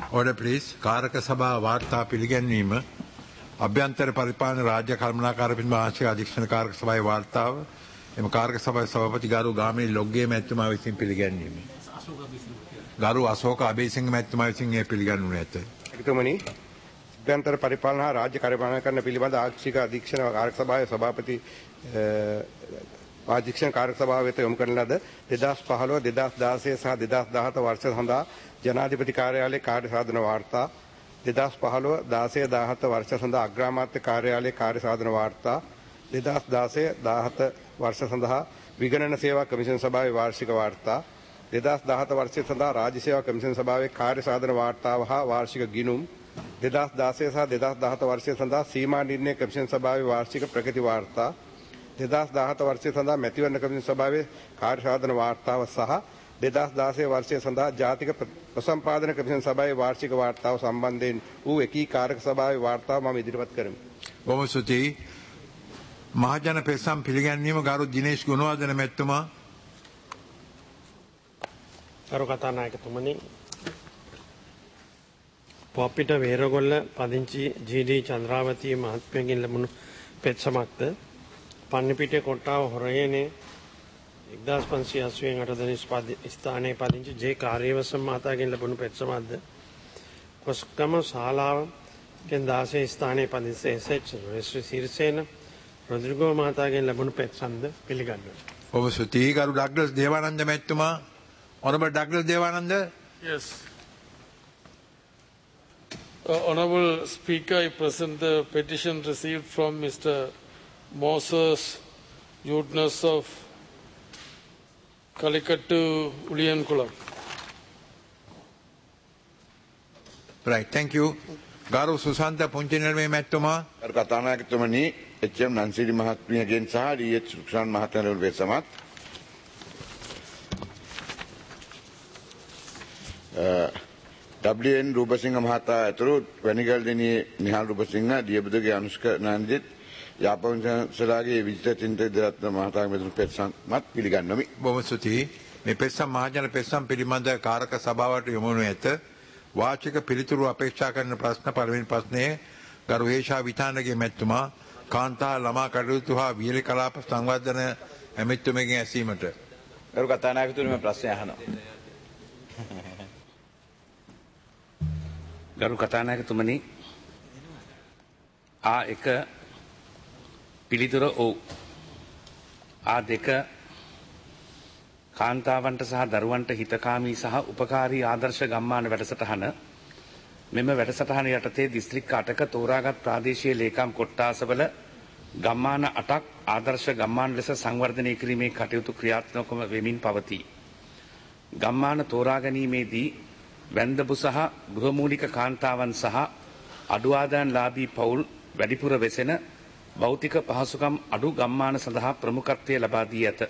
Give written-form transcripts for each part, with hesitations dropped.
Order please. කාරක සභා වාර්තා පිළිගැන්වීම අභ්‍යන්තර පරිපාලන රාජ්‍ය කළමනාකාර පිළිබඳ ආංශික අධීක්ෂණ කාරක සභාවේ වාර්තාව එම කාරක සභාවේ සභාපති ගරු ගාමිණී ලොග්ගේ මැතිතුමා විසින් පිළිගැන්වීම. ගරු අශෝක අබේසිංහ මැතිතුමා විසින් එය පිළිගන්වනු ඇත. එතුමනි අභ්‍යන්තර පරිපාලන හා රාජ්‍ය කළමනාකරණ කරන පිළිබඳ ආංශික අධීක්ෂණ කාරක සභාවේ සභාපති ආධික්ෂණ කාර්ය සභාව වෙත යොමු කරන ලද 2015 2016 සහ 2017 වර්ෂ සඳහා ජනාධිපති කාර්යාලයේ කාර්ය සාධන වාර්තා 2015 16 17 වර්ෂ සඳහා අග්‍රාමාත්‍ය කාර්යාලයේ කාර්ය සාධන වාර්තා 2016 17 වර්ෂ සඳහා විගණන සේවා කමිෂන් සභාවේ වාර්ෂික වාර්තා 2017 වර්ෂය සඳහා රාජ්‍ය සේවා කමිෂන් සභාවේ කාර්ය සාධන වාර්තාව හා වාර්ෂික ගිණුම් 2016 සහ 2017 වර්ෂය සඳහා සීමා නිර්ණය කමිෂන් සභාවේ වාර්ෂික ප්‍රගති වාර්තා 2017 වර්ෂය සඳහා මැතිවරණ කමිෂන් සභාවේ කාර්ය සාධන වාර්තාව සහ 2016 වර්ෂය සඳහා ජාතික ප්‍රසම්පාදන කමිෂන් සභාවේ වාර්ෂික වාර්තාව සම්බන්ධයෙන් වූ එකී කාරක සභාවේ වාර්තාව මම ඉදිරිපත් කරමි. බොහොම ස්තුතියි. මහජන පෙත්සම් පිළිගැන්වීම ගරු දිනේෂ් ගුණවර්ධන මැතිතුමා. ගරු කතානායකතුමනි, පොප්පිට වේරගොල්ල පදිංචි ජී.ඩී. චන්ද්‍රාවතී මහත්මියගෙන් ලැබුණු පෙත්සමක්ද පන්නිපිටිය කොට්ටාව හොරයනේ 1588 වෙනි ස්ථානයේ පදිංචි ජේ කාර්යවසම් මහතාගෙන් ලැබුණු පෙත්සමක්ද කොස්ගම ශාලාවෙන් 16 ස්ථානයේ පදිංචි එස්.එච්. සිරිසේන රොඩ්රිගෝ මහතාගෙන් ලැබුණු පෙත්සම්ද පිළිගන්නවා. ඔබ ස්තුතියි. ගරු ඩග්ලස් දේවානන්ද මැතිතුමා. Honorable Douglas Devananda. Yes. Honorable Speaker, I present the petition received from Mr. Moses Jutness of Kalikattu Uliyankulam. Right, thank you. Garu Susanta Punchinelme Matuma. Garu කතානායකතුමනි එච්.එම්. නන්සිරි මහත්මියගෙන් සහ ඩී.එච්. රුක්ෂාන් මහතාගෙන් වෙසමත් WN රූපසිංහ මහතා ඇතුළු වැනිගල්දෙනියේ නිහාල් රූපසිංහ දියබදුගේ අනුෂ්ක නන්දිත් යාපවංශලාගේ විජිත චින්ත දෙරත්න මහතාගේ මෙතුණු පෙත්සම්ත් පිළිගන්වමි. බොහොම ස්තුතියි. මේ පෙත්සම් මහජන පෙත්සම් පිළිබඳ කාරක සභාවට යොමු වනු ඇත. වාචික පිළිතුරු අපේක්ෂා කරන ප්‍රශ්න පළවෙනි ප්‍රශ්නයේ ගරු හේෂා විතානගේ මැතිතුමා කාන්තා ළමා කටයුතු හා වියලි කලාප සංවර්ධන ඇමතිතුමගෙන් ඇසීමට. ගරු කතානායකතුමනි මම ප්‍රශ්නය අහනවා. ගරු කතානායකතුමනි, A1 පිළිතුර ඔව්. A2 කාන්තාවන්ට සහ දරුවන්ට හිතකාමී සහ උපකාරී ආදර්ශ ගම්මාන වැඩසටහන මෙම වැඩසටහන යටතේ දිස්ත්‍රික්ක 8ක තෝරාගත් ප්‍රාදේශීය ලේකම් කොට්ටාසවල ගම්මාන 8ක් ආදර්ශ ගම්මාන ලෙස සංවර්ධනය කිරීමේ කටයුතු ක්‍රියාත්මක වෙමින් පවතී. ගම්මාන තෝරා ගැනීමේදී වැන්දපු සහ ගෘහමූලික කාන්තාවන් සහ අඩු ආදායම්ලාභී පවුල් වැඩිපුර වෙසෙන භෞතික පහසුකම් අඩු ගම්මාන සඳහා ප්‍රමුඛත්වය ලබා දී ඇත.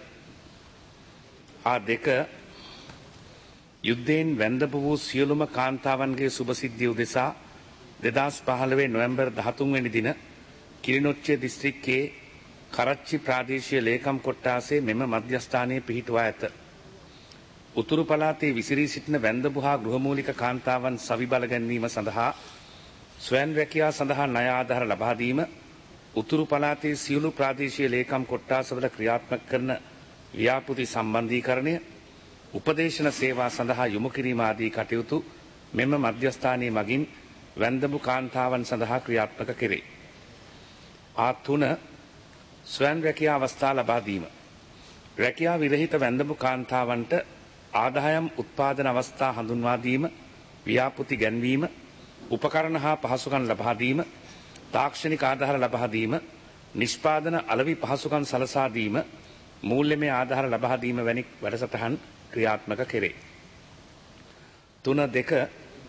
A2 යුද්ධයෙන් වැන්දපු වූ සියලුම කාන්තාවන්ගේ සුභසිද්ධිය උදෙසා 2015 නොවැම්බර් 13 වෙනි දින කිරිනොච්චිය දිස්ත්‍රික්කයේ කරච්චි ප්‍රාදේශීය ලේකම් කොට්ටාසේ මෙම මධ්‍යස්ථානයේ පිහිටුවා ඇත. උතුරු පළාතේ විසිරී සිටින වැන්දපු හා ගෘහමූලික කාන්තාවන් සවිබල ගැන්වීම සඳහා ස්වයං රැකියාව සඳහා ණය ආධාර ලබා දීම, උතුරු පළාතේ සියලු ප්‍රාදේශීය ලේකම් කොට්ටාසවල ක්‍රියාත්මක කරන ව්‍යාපෘති සම්බන්ධීකරණය, උපදේශන සේවා සඳහා යොමු කිරීම ආදී කටයුතු මෙම මධ්‍යස්ථානයේ මගින් වැන්දපු කාන්තාවන් සඳහා ක්‍රියාත්මක කෙරේ. A3 ස්වයං රැකියා අවස්ථා ලබා දීම. රැකියා විරහිත වැන්දපු කාන්තාවන්ට ආදායම් උත්පාදන අවස්ථා හඳුන්වා දීම, ව්‍යාපෘති ගැන්වීම, උපකරණ හා පහසුකම් ලබා දීම, තාක්ෂණික ආධාර ලබා දීම, නිෂ්පාදන අලෙවි පහසුකම් සලසා දීම, මූල්‍යමය ආධාර ලබා දීම වැනි වැඩසටහන් ක්‍රියාත්මක කෙරේ. 3.2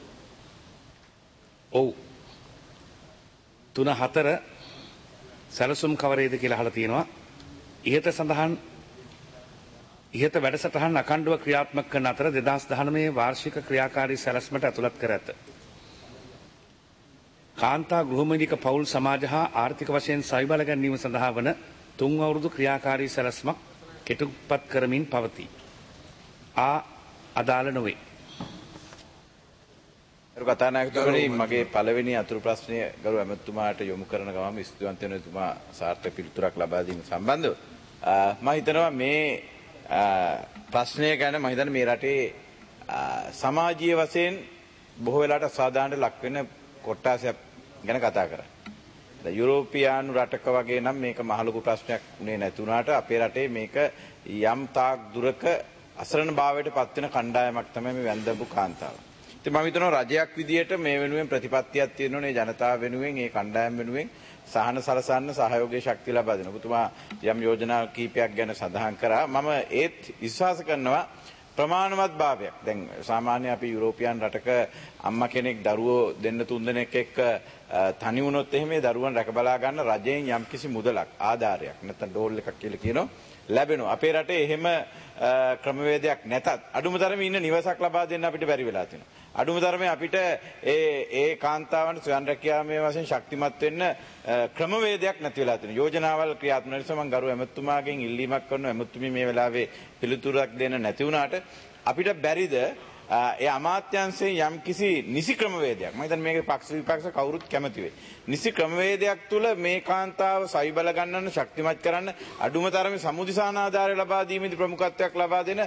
ඔව්. 3.4 සැලසුම් කවරේද කියලා අහලා තියෙනවා. ඉහත වැඩසටහන් අඛණ්ඩව ක්‍රියාත්මක කරන අතර 2019 වාර්ෂික ක්‍රියාකාරී සැලැස්මට ඇතුළත් කර ඇත. කාන්තා ගෘහමූලික පවුල් සමාජ හා ආර්ථික වශයෙන් සවිබල ගැනීම සඳහා වන 3 අවුරුදු ක්‍රියාකාරී සැලැස්මක් කෙටුපත් කරමින් පවතී. අදාළ නොවේ. කතානායකතුමනි මගේ පළවෙනි අතුරු ප්‍රශ්නය ගරු ඇමතුමාට යොමු කරන ගමන් ස්තුතිවන්ත වෙනතුමා සාර්ථක පිළිතුරක් ලබා දීම සම්බන්ධව මම හිතනවා මේ ප්‍රශ්නය ගැන මම හිතන්නේ මේ රටේ සමාජීය වශයෙන් බොහෝ වෙලාවට සාධාරණට ලක් වෙන කොට්ටාසයක් ගැන කතා කරන්නේ. යුරෝපියානු රටක වගේ නම් මේක මහ ලොකු ප්‍රශ්නයක් නේ නැති වුණාට අපේ රටේ මේක යම් තාක් දුරක අසරණ භාවයට පත් වෙන කණ්ඩායමක් තමයි මේ වැන්දඹු කාන්තාව. ඉතින් මම හිතනවා රජයක් විදියට මේ වෙනුවෙන් ප්‍රතිපත්තියක් තියෙනෝනේ ජනතාව වෙනුවෙන් ඒ කණ්ඩායම වෙනුවෙන් සහන සලසන්න සහයෝගයේ ශක්තිය ලබා දෙනවා. ඔබතුමා යම් යෝජනා කීපයක් ගැන සඳහන් කරා. මම ඒත් විශ්වාස කරනවා ප්‍රමාණවත් භාවයක්. දැන් සාමාන්‍ය අපි යුරෝපියන් රටක අම්මා කෙනෙක් දරුවෝ දෙන්න තුන් දෙනෙක් එක්ක තනි වුණොත් එහෙම ඒ දරුවන් රැක බලා ගන්න රජයෙන් යම්කිසි මුදලක් ආධාරයක් නැත්නම් ඩෝල් එකක් කියලා කියනවා ලැබෙනවා. අපේ රටේ එහෙම ක්‍රමවේදයක් නැතත් අඩුම තරමේ ඉන්න නිවසක් ලබා දෙන්න අපිට බැරි වෙලා තියෙනවා. අඩුම තරමේ අපිට ඒ කාන්තාවන්ට ස්වයං රැකියාමය වශයෙන් ශක්තිමත් වෙන්න ක්‍රමවේදයක් නැති වෙලා තියෙනවා. යෝජනාවල් ක්‍රියාත්මක නිසා මම ගරු ඇමතුමාගෙන් ඉල්ලීමක් කරනවා. ඇමතුමි මේ වෙලාවේ පිළිතුරක් දෙන්න නැති වුණාට අපිට බැරිද ඒ අමාත්‍යංශයෙන් යම් කිසි නිසි ක්‍රමවේදයක් මම හිතන්නේ මේක පක්ෂ විපක්ෂ කවුරුත් කැමති වෙයි. නිසි ක්‍රමවේදයක් තුල මේ කාන්තාව සවි බල ගන්නන්න ශක්තිමත් කරන්න අඩුම තරමේ සමුදිසාන ආධාරය ලබා දීමේදී ප්‍රමුඛත්වයක් ලබා දෙන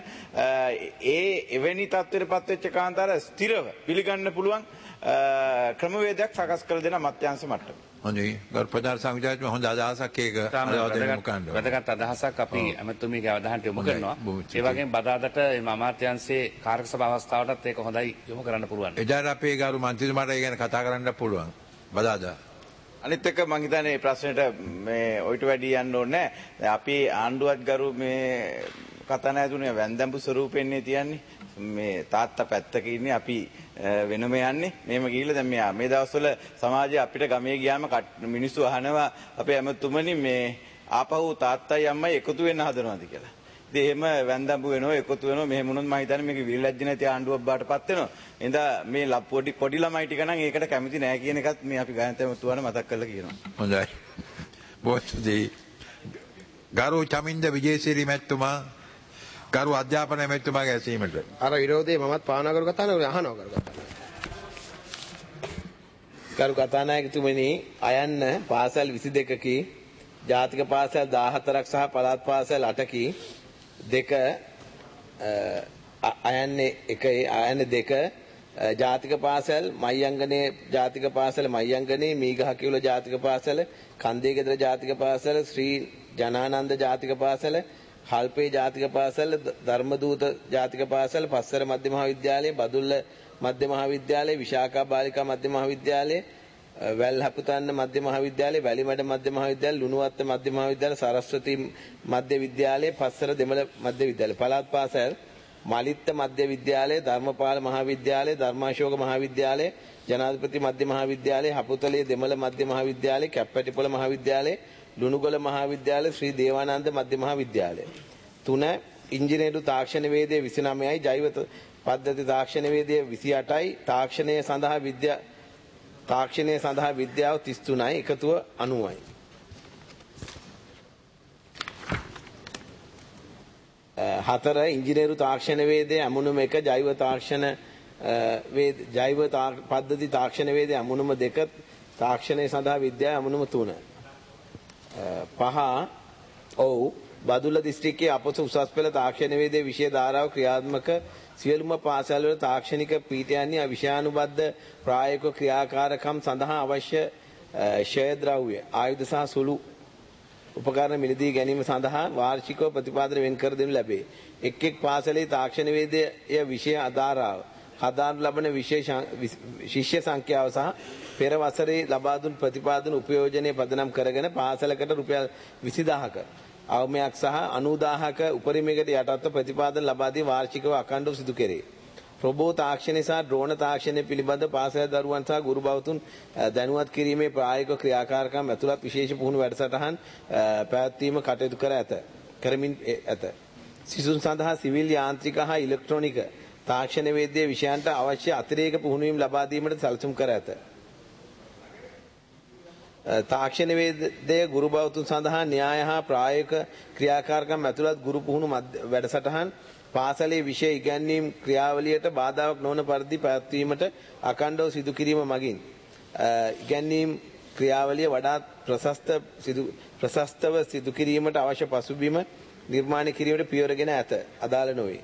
එවැනි තත්ත්වයකටපත් වෙච්ච කාන්තාර ස්ථිරව පිළිගන්න පුළුවන් ක්‍රමවේදයක් සකස් කළ දෙන අමාත්‍යංශ මට්ටමේ. හොඳයි. ගරු ප්‍රධාන සංවිධායක හොඳ අදහසක් ඒක වැදගත් අදහසක් අපි ඇමතුමියගේ අවධානයට යොමු කරනවා. ඒ වගේම බදාදට මේ අමාත්‍යාංශයේ කාර්ය සභාව අවස්ථාවටත් ඒක හොඳයි යොමු කරන්න පුළුවන්. එදාට අපේ ගරු මන්ත්‍රීතුමාට ඒ ගැන කතා කරන්න පුළුවන්. බදාදා. අනිත් එක මම හිතන්නේ මේ ප්‍රශ්නෙට මේ ඔයිට වැඩි යන්න ඕනේ නැහැ. අපි ආණ්ඩුවත් ගරු මේ කතා නැතුනේ වැන්දඹු ස්වරූපෙන්නේ තියන්නේ. මේ තාත්තා පැත්තක ඉන්නේ අපි වෙනම යන්නේ මෙහෙම ගිහිල්ලා දැන් මේ දවස්වල සමාජයේ අපිට ගමේ ගියාම මිනිස්සු අහනවා අපේ ඇමතුමනි මේ ආපහු තාත්තයි අම්මයි එකතු වෙන්න හදනවාද කියලා. ඉතින් එහෙම වැන්දඹු වෙනවා එකතු වෙනවා මෙහෙම වුණොත් මම හිතන්නේ මේක විරලැජ්ජ නැති ආණ්ඩුවක් බාටපත් වෙනවා. එහෙනම් මේ පොඩි ළමයි ටික නම් ඒකට කැමති නැහැ කියන එකත් මේ අපි ගායන ඇමතුමාට මතක් කරලා කියනවා. හොඳයි. බොස්දී ගරු චමින්ද විජේසිරි මැතිතුමා ගරු අධ්‍යාපන මැතිතුමාගේ ඇසීමට අර විරෝධයේ මමත් පානා කරු කතානායක අහනවා කරු කතානායක. කරු කතානායකතුමනි අයන්න පාසල් 22කි ජාතික පාසල් 14ක් සහ පළාත් පාසල් 8කි දෙක අයන්නේ 1 අයන්නේ 2 ජාතික පාසල් මයංගනේ ජාතික පාසල මයංගනේ මීගහකිවුල ජාතික පාසල කන්දේගෙදර ජාතික පාසල ශ්‍රී ජනානන්ද ජාතික පාසල හල්පේ ජාතික පාසල ධර්මදූත ජාතික පාසල පස්සර මධ්‍ය මහාවිද්‍යාලය බදුල්ල මධ්‍ය මහාවිද්‍යාලය විශාඛා බාලිකා මධ්‍ය මහාවිද්‍යාලය වැල්හපුතන්න මධ්‍ය මහාවිද්‍යාලය වැලිමඩ මධ්‍ය මහාවිද්‍යාලය ලුණුවත්ත මධ්‍ය මහාවිද්‍යාලය සරස්වතී මධ්‍ය විද්‍යාලය පස්සර දෙමළ මධ්‍ය විද්‍යාලය පළාත් පාසල් මලිත්ත මධ්‍ය විද්‍යාලය ධර්මපාල මහාවිද්‍යාලය ධර්මාශෝක මහාවිද්‍යාලය ජනාධිපති මධ්‍ය මහාවිද්‍යාලය හපුතලේ දෙමළ මධ්‍ය මහාවිද්‍යාලය කැප්පැටිපොළ මහාවිද්‍යාලය ලුණුගොල මහාවිද්‍යාලය ශ්‍රී දේවානන්ද මධ්‍ය මහාවිද්‍යාලය 3 ඉංජිනේරු තාක්ෂණ වේදය 29යි ජෛව පද්ධති තාක්ෂණ වේදය 28යි තාක්ෂණය සඳහා විද්‍යාව 33යි එකතුව 90යි 4 ඉංජිනේරු තාක්ෂණ වේදය අමුණුම 1 ජෛව තාක්ෂණ ජෛව පද්ධති තාක්ෂණ වේදය අමුණුම 2 තාක්ෂණය සඳහා විද්‍යාව අමුණුම 3 බදුල්ල දිස්ත්‍රික්කයේ අපොස උසස් පෙළ තාක්ෂණ වේදයේ විෂය ධාරාව ක්‍රියාත්මක සියලුම පාසල්වල තාක්ෂණික පීඨයන්හි විෂයානුබද්ධ ප්‍රායෝගික ක්‍රියාකාරකම් සඳහා අවශ්‍ය ෂය ද්‍රව්‍ය ආයුධ සහ සුළු උපකරණ මිලදී ගැනීම සඳහා වාර්ෂිකව ප්‍රතිපාදන වෙන් කර දෙනු ලැබේ. එක් පාසලේ තාක්ෂණ වේදයේ විෂය ආධාරාව හදාරනු ලබන ශිෂ්‍ය සංඛ්‍යාව සහ පෙර වසරේ ලබා දුන් ප්‍රතිපාදන උපයෝජනයේ පදනම් කරගෙන පාසලකට රුපියල් 20000ක අවමයක් සහ 90000ක උපරිමයකට යටත්ව ප්‍රතිපාදන ලබා දී වාර්ෂිකව අඛණ්ඩව සිදු කෙරේ. රොබෝ තාක්ෂණය සහ ඩ්‍රෝන තාක්ෂණය පිළිබඳ පාසල් දරුවන් සහ ගුරු භවතුන් දැනුවත් කිරීමේ ප්‍රායෝගික ක්‍රියාකාරකම් ඇතුළත් විශේෂ පුහුණු වැඩසටහන් පැවැත්වීම කටයුතු කරමින් ඇත. සිසුන් සඳහා සිවිල් යාන්ත්‍රික හා ඉලෙක්ට්‍රොනික තාක්ෂණ වේද්‍ය විෂයන්ට අවශ්‍ය අතිරේක පුහුණුවීම් ලබා දීමට සැලසුම් කර ඇත. තාක්ෂණ වේදය ගුරු භවතුන් සඳහා න්‍යාය හා ප්‍රායෝගික ක්‍රියාකාරකම් ඇතුළත් ගුරු පුහුණු වැඩසටහන් පාසලේ විෂය ඉගැන්වීම් ක්‍රියාවලියට බාධාවක් නොවන පරිදි පැවැත්වීමට අඛණ්ඩව සිදු කිරීම මගින් ඉගැන්වීම් ක්‍රියාවලිය වඩාත් ප්‍රශස්තව සිදු කිරීමට අවශ්‍ය පසුබිම නිර්මාණය කිරීමට පියවරගෙන ඇත. අදාළ නොවේ.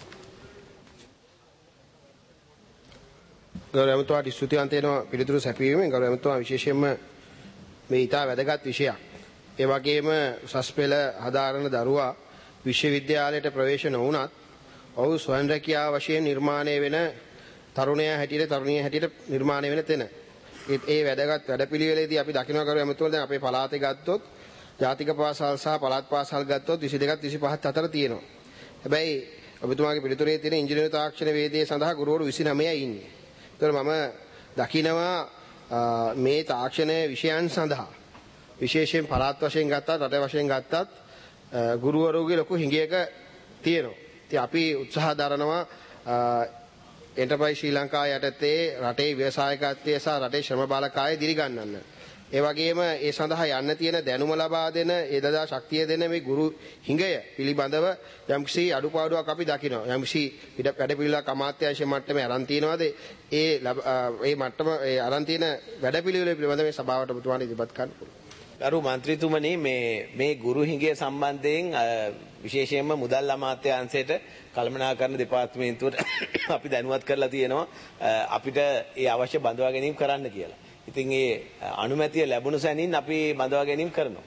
ගෞරව ඇමතුමාට ස්තුතිවන්ත වෙනවා පිළිතුරු සැපයීමෙන්. ගෞරව ඇමතුමා විශේෂයෙන්ම මේ ඉතා වැදගත් විෂයක්. ඒ වගේම උසස් පෙළ හදාරන දරුවා විශ්වවිද්‍යාලයට ප්‍රවේශ නොවුනත් ඔහු ස්වයං රැකියාව වශයෙන් නිර්මාණය වෙන තරුණයා හැටියට තරුණිය හැටියට නිර්මාණය වෙන තැන. ඒ වැදගත් වැඩපිළිවෙලේදී අපි දකිනවා කරු ඇමතුමා දැන් අපේ පළාතේ ගත්තොත් ජාතික පාසල් සහ පළාත් පාසල් ගත්තොත් 22ක් 25ක් අතර තියෙනවා. හැබැයි ඔබතුමාගේ පිළිතුරේ තියෙන ඉංජිනේරු තාක්ෂණ වේදිකේ සඳහා ගුරුවරු 29යි ඉන්නේ. ඒතර මම දකිනවා මේ තාක්ෂණ විෂයන් සඳහා විශේෂයෙන් පළාත් වශයෙන් ගත්තත් රට වශයෙන් ගත්තත් ගුරුවරුගේ ලොකු හිඟයක තියෙනවා. ඉතින් අපි උත්සාහ දරනවා එන්ටර්ප්‍රයිස් ශ්‍රී ලංකා යටතේ රටේ ව්‍යවසායකත්වය සහ රටේ ශ්‍රම බලකාය දිරිගන්වන්න. ඒ වගේම ඒ සඳහා යන්න තියෙන දැනුම ලබා දෙන එදදා ශක්තිය දෙන මේ ගුරු හිඟය පිළිබඳව යම්කිසි අඩුපාඩුවක් අපි දකිනවා. යම්කිසි වැඩ පිළිවෙලක් අමාත්‍යාංශ මට්ටමේ අරන් තියනවාද ඒ මට්ටම ඒ අරන් තියෙන වැඩ පිළිවෙල පිළිබඳව මේ සභාවට ඔබතුමාට ඉදිරිපත් කරන්න පුළුවන්. ගරු මන්ත්‍රීතුමනි මේ ගුරු හිඟය සම්බන්ධයෙන් විශේෂයෙන්ම මුදල් අමාත්‍යාංශයට කළමනාකරණ දෙපාර්තමේන්තුවට අපි දැනුවත් කරලා තියෙනවා අපිට ඒ අවශ්‍ය බඳවා ගැනීම කරන්න කියලා. ඉතින් ඒ අනුමැතිය ලැබුණු සැනින් අපි බඳවා ගැනීම කරනවා.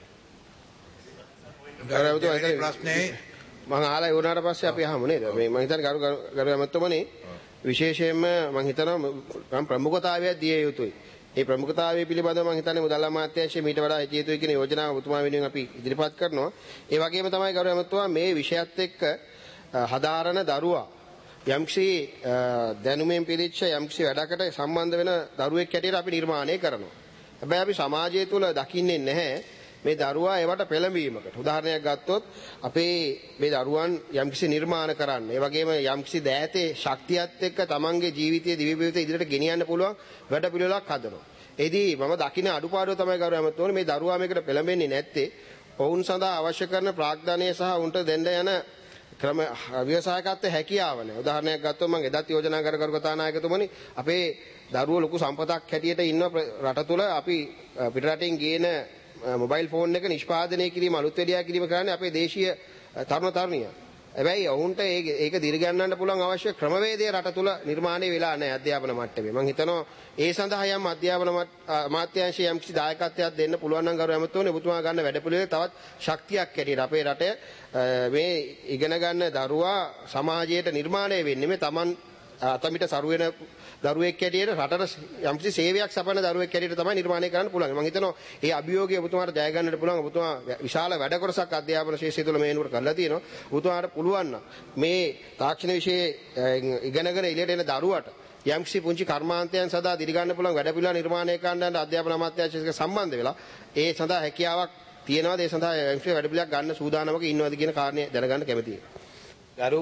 ගරු ප්‍රශ්නේ මම ආලා වුණාට පස්සේ අපි අහමු නේද? මේ මම හිතන්නේ ගරු ඇමතුමනි විශේෂයෙන්ම මම හිතනවා ප්‍රමුඛතාවයක් දිය යුතුයි. ඒ ප්‍රමුඛතාවය පිළිබඳව මම හිතන්නේ මුදල් අමාත්‍යාංශයේ මීට වඩා හිතිය යුතුයි කියන යෝජනාව ඔබතුමා වෙනුවෙන් අපි ඉදිරිපත් කරනවා. ඒ වගේම තමයි ගරු ඇමතුමා මේ විෂයත් එක්ක හදාරන දරුවා යම්කිසි දැනුමෙන් පිළිච්ච යම්කිසි වැඩකට සම්බන්ධ වෙන දරුවෙක් හැටියට අපි නිර්මාණය කරනවා. හැබැයි අපි සමාජය තුළ දකින්නේ නැහැ මේ දරුවා ඒවට පෙළඹීමකට. උදාහරණයක් ගත්තොත් අපේ මේ දරුවන් යම්කිසි නිර්මාණ කරන්න, ඒ වගේම යම්කිසි දෑතේ ශක්තියත් එක්ක තමන්ගේ ජීවිතයේ දිවිපෙවත ඉදිරියට ගෙනියන්න පුළුවන් වැඩ පිළිවෙලක් හදනවා. එදී මම දකින අඩුපාඩුව තමයි ගරු ඇමතුමනි මේ දරුවා මේකට පෙළඹෙන්නේ නැත්තේ ඔවුන් සඳහා අවශ්‍ය කරන ප්‍රාග්ධනය සහ උන්ට දෙන්න යන ක්‍රම ව්‍යවසායකත්වයේ හැකියාව නැහැ. උදාහරණයක් ගත්තොත් මම එදත් යෝජනා කර කතානායකතුමනි අපේ දරුවෝ ලොකු සම්පතක් හැටියට ඉන්න රට තුල අපි පිටරටින් ගේන මොබයිල් ෆෝන් එක නිෂ්පාදනය කිරීම අලුත් වැඩියා කිරීම කරන්නේ අපේ දේශීය තරුණ තරුණියන්. හැබැයි ඔවුන්ට ඒක දිරිගන්නන්න පුළුවන් අවශ්‍ය ක්‍රමවේදය රට තුල නිර්මාණය වෙලා නැහැ අධ්‍යාපන මට්ටමේ. මම හිතනවා ඒ සඳහා යම් අධ්‍යාපන අමාත්‍යාංශයේ යම් කිසි දායකත්වයක් දෙන්න පුළුවන් නම් ගරු ඇමතුමනි ඔබතුමා ගන්න වැඩපිළිවෙලේ තවත් ශක්තියක් ඇටියට අපේ රටේ මේ ඉගෙන ගන්න දරුවා සමාජයට නිර්මාණය වෙන්නේ මේ Taman අතමිට සරු වෙන දරුවෙක් හැටියට රටට යම්කිසි සේවයක් සපයන දරුවෙක් හැටියට තමයි නිර්මාණය කරන්න පුළුවන්. මම හිතනවා මේ අභියෝගය ඔබතුමාට ජය ගන්නට පුළුවන්. ඔබතුමා විශාල වැඩ කොටසක් අධ්‍යාපන ශාස්ත්‍රය තුළ මේ වෙනකොට කරලා තියෙනවා. ඔබතුමාට පුළුවන් නම් මේ තාක්ෂණ විෂයේ ඉගෙනගෙන ඉලයට එන දරුවට යම්කිසි පුංචි කර්මාන්තයන් සඳහා දිරිගන්න පුළුවන් වැඩ පිළිවෙල නිර්මාණය කරන්න අධ්‍යාපන අමාත්‍යාංශයක සම්බන්ධ වෙලා ඒ සඳහා හැකියාවක් තියෙනවාද? ඒ සඳහා යම්කිසි වැඩ පිළිවෙලක් ගන්න සූදානමක ඉන්නවද කියන කාරණේ දැනගන්න කැමතියි. ගරු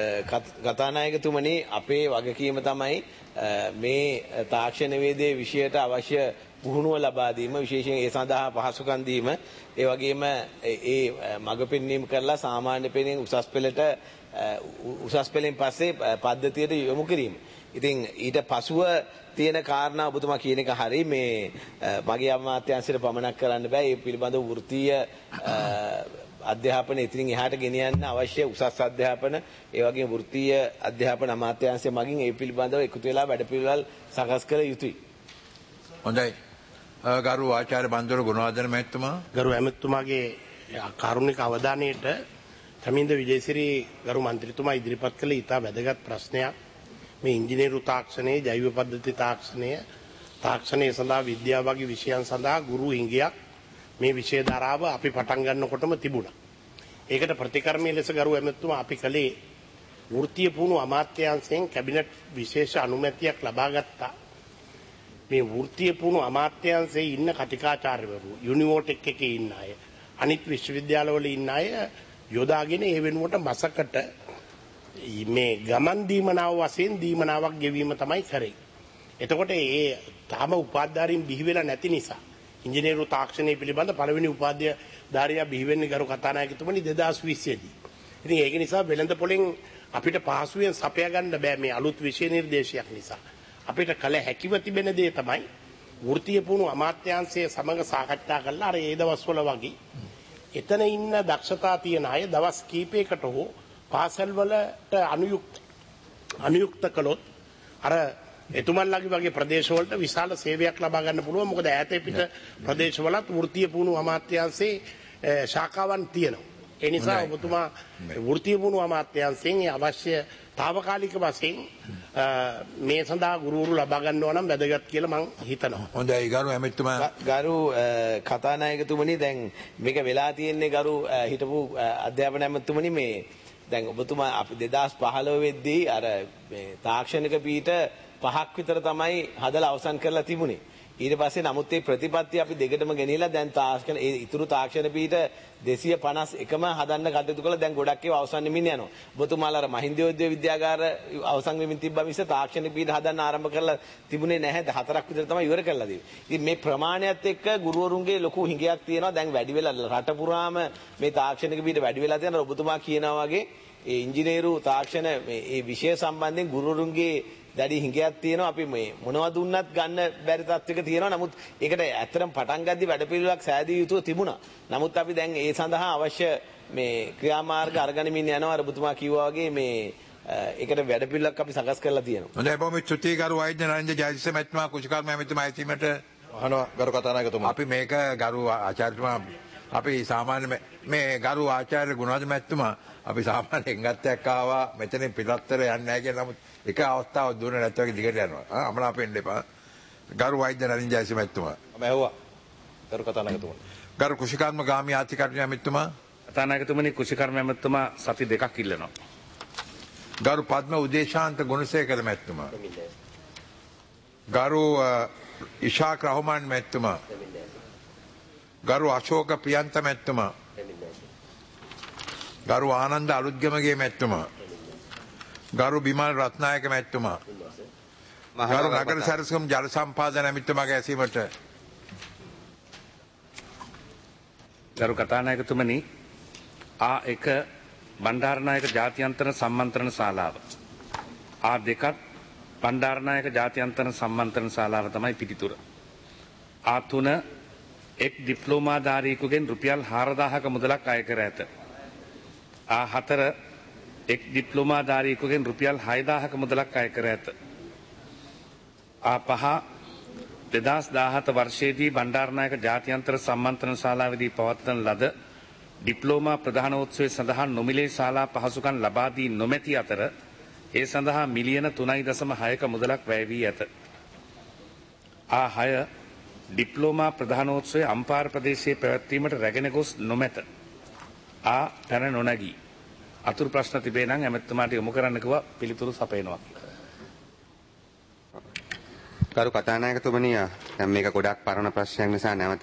කතානායකතුමනි අපේ වගකීම තමයි මේ තාක්ෂණ වේදේ විෂයට අවශ්‍ය පුහුණුව ලබා දීම විශේෂයෙන් ඒ සඳහා පහසුකම් දීම ඒ වගේම ඒ මඟ පෙන්වීම කරලා සාමාන්‍ය පෙළෙන් උසස් පෙළෙන් පස්සේ පද්ධතියට යොමු කිරීම. ඉතින් ඊට පසුව තියෙන කාරණා ඔබතුමා කියන එක හරි මේ මගේ අමාත්‍යාංශයට පමණක් කරන්න බෑ. ඒ පිළිබඳව වෘත්තීය අධ්‍යාපන ඉතින් එහාට ගෙනියන්න අවශ්‍ය උසස් අධ්‍යාපන ඒ වගේම වෘත්තීය අධ්‍යාපන අමාත්‍යාංශය මගින් ඒ පිළිබඳව එකතු වෙලා වැඩපිළිවෙළ සකස් කළ යුතුයි. හොඳයි. ගරු ආචාර්ය බන්දුර ගුණවර්ධන මහත්මයා ගරු ඇමතුමාගේ කාරුණික අවධානයට තමින්ද විජේසිරි ගරු මන්ත්‍රීතුමා ඉදිරිපත් කළ ඉතා වැදගත් ප්‍රශ්නයක්. මේ ඉංජිනේරු තාක්ෂණයේ ජෛව පද්ධති තාක්ෂණය සඳහා විද්‍යාව වගේ විෂයන් සඳහා ගුරු හිඟයක් මේ විෂය ධාරාව අපි පටන් ගන්නකොටම තිබුණා. ඒකට ප්‍රතිකර්මයේ ලෙස ගරු ඇමතුමා අපි කලේ වෘත්තීය පුහුණු අමාත්‍යාංශයෙන් කැබිනට් විශේෂ අනුමැතියක් ලබා ගත්තා. මේ වෘත්තීය පුහුණු අමාත්‍යාංශයේ ඉන්න කතිකාචාර්යවරු යුනිවර්සිටි එකේ ඉන්න අය අනිත් විශ්වවිද්‍යාලවල ඉන්න අය යොදාගෙන ඒ වෙනුවට මාසකට මේ ගමන් දීමනාව වශයෙන් දීමනාවක් ගෙවීම තමයි කරේ. එතකොට ඒ තාම උපාධාරීන් බිහි වෙලා නැති නිසා ඉංජිනේරු තාක්ෂණය පිළිබඳ පළවෙනි උපාධ්‍යාධාරියා බිහි වෙන්නේ ගරු කතානායකතුමනි 2020 දී. ඉතින් ඒක නිසා වෙළඳ පොලෙන් අපිට පහසුවෙන් සපයා ගන්න බෑ මේ අලුත් විෂය නිර්දේශයක් නිසා. අපිට කල හැකිව තිබෙන දේ තමයි වෘත්තීය පුහුණු අමාත්‍යාංශය සමග සාකච්ඡා කරලා අර ඒ දවස්වල වගේ එතන ඉන්න දක්ෂතා තියෙන අය දවස් කීපයකට හෝ පාසල් වලට අනුයුක්ත කළොත් අර එතුමන්ලගේ වගේ ප්‍රදේශවලට විශාල සේවයක් ලබා ගන්න පුළුවන්. මොකද ඈත පිට ප්‍රදේශවලත් වෘත්තීය පුහුණු අමාත්‍යාංශයේ ශාඛාවන් තියෙනවා. ඒ නිසා ඔබතුමා වෘත්තීය පුහුණු අමාත්‍යාංශයෙන් අවශ්‍ය తాවකාලික වශයෙන් මේ සඳහා ගුරුවරු ලබා ගන්නවා නම් වැදගත් කියලා මම හිතනවා. හොඳයි ගරු ඇමතිතුමා. ගරු කතානායකතුමනි දැන් මේක වෙලා තියෙන්නේ ගරු හිටපු අධ්‍යාපන ඇමතිතුමනි මේ දැන් ඔබතුමා අපි 2015 වෙද්දී අර මේ තාක්ෂණික පීඨ 5ක් විතර තමයි හදලා අවසන් කරලා තිබුණේ. ඊට පස්සේ නමුත් මේ ප්‍රතිපත්ති අපි දෙකටම ගෙනියලා දැන් තාක්ෂණ ඒ ඉතුරු තාක්ෂණ පීඨ 251ම හදන්න කටයුතු කළා. දැන් ගොඩක් ඒවා අවසන් වෙමින් යනවා. ඔබතුමාලා අර මහින්දෝද්‍යෝග විද්‍යාගාර අවසන් වෙමින් තිබ්බා මිස තාක්ෂණ පීඨ හදන්න ආරම්භ කරලා තිබුණේ නැහැ. 4ක් විතර තමයි ඉවර කරලා තියෙන්නේ. ඉතින් මේ ප්‍රමාණයත් එක්ක ගුරුවරුන්ගේ ලොකු හිඟයක් තියෙනවා. දැන් වැඩි වෙලා රට පුරාම මේ තාක්ෂණික පීඨ වැඩි වෙලා තියෙනවා. ඔබතුමා කියනවා වගේ ඒ ඉංජිනේරු තාක්ෂණ මේ විෂය සම්බන්ධයෙන් ගුරුවරුන්ගේ දැඩි හිඟයක් තියෙනවා. අපි මේ මොනවද දුන්නත් ගන්න බැරි තත්ත්වයක තියෙනවා. නමුත් ඒකට ඇත්තටම පටන් ගද්දි වැඩපිළිවෙලක් සෑදිය යුතුව තිබුණා. නමුත් අපි දැන් ඒ සඳහා අවශ්‍ය මේ ක්‍රියාමාර්ග අරගෙනමින් යනවා. අර ඔබතුමා කිව්වා වගේ මේ ඒකට වැඩපිළිවෙලක් අපි සකස් කරලා තියෙනවා. හොඳයි බොහොම ස්තුතියි ගරු වෛද්‍ය නරින්ද ජයතිස්ස මහත්මයා කුෂිකාර්ම ඇමතිතුමා ඇසීමට අහනවා ගරු කතානායකතුමා. අපි මේක ගරු ආචාර්යතුමා අපි සාමාන්‍ය මේ ගරු ආචාර්ය ගුණවර්ධන මහත්මයා අපි සාමාන්‍යයෙන් ගත්තක් ආවා මෙතනින් පිටත්තර යන්නේ නැහැ කියලා. නමුත් එක අවස්ථාවක් දුන්නේ නැත්නම් ඒක දිගට යනවා. අමනාප වෙන්න එපා. ගරු වෛද්‍ය නරින්ද ජයතිස්ස මහත්මයා. මම ඇහුවා ගරු කතානායකතුමා. ගරු කුෂිකාර්ම ගාමී ආර්ථිකඥ ඇමතිතුමා. කතානායකතුමනි කුෂිකාර්ම ඇමතිතුමා සති 2ක් ඉල්ලනවා. ගරු පද්ම උදේශාන්ත ගුණසේකර මැතිතුමා. ගරු ඉෂාක් රහමාන් මැතිතුමා. ගරු අශෝක ප්‍රියන්ත මැතිතුමා. ගරු ආනන්ද අලුත්ගමගේ මැතිතුමා. ගරු බිමල් රත්නායක මැතිතුමා. ගරු නගර සැරසුම් ජල සම්පාදන මැතිතුමාගේ ඇසීමට ගරු කතානායකතුමනි A1 බණ්ඩාරනායක ජාත්‍යන්තර සම්මන්ත්‍රණ ශාලාව A2 බණ්ඩාරනායක ජාත්‍යන්තර සම්මන්ත්‍රණ ශාලාව තමයි පිටිතුර. A3 එක් ඩිප්ලෝමාධාරියෙකුගෙන් රුපියල් 4000ක මුදලක් අය කර ඇත. A4 එක් ඩිප්ලෝමාධාරියෙකුගෙන් රුපියල් 6000ක මුදලක් අය කර ඇත. A5 2017 වර්ෂයේදී බණ්ඩාරනායක ජාත්‍යන්තර සම්මන්ත්‍රණ ශාලාවේදී පවත්වන ලද ඩිප්ලෝමා ප්‍රධානෝත්සවය සඳහා නොමිලේ ශාලා පහසුකම් ලබා දී නොමැති අතර ඒ සඳහා මිලියන 3.6ක මුදලක් වැය වී ඇත. A6 ඩිප්ලෝමා ප්‍රධානෝත්සවය අම්පාර ප්‍රදේශයේ පැවැත්වීමට රැගෙන ගොස් නොමැත. A පැන නොනැගී. අතුරු ප්‍රශ්න තිබේ නම් ඇමතිතුමාට යොමු කරන්න කිව්වා පිළිතුරු සපයනවා. ගරු කතානායකතුමනි දැන් මේක ගොඩක් පරණ ප්‍රශ්නයක් නිසා නැවත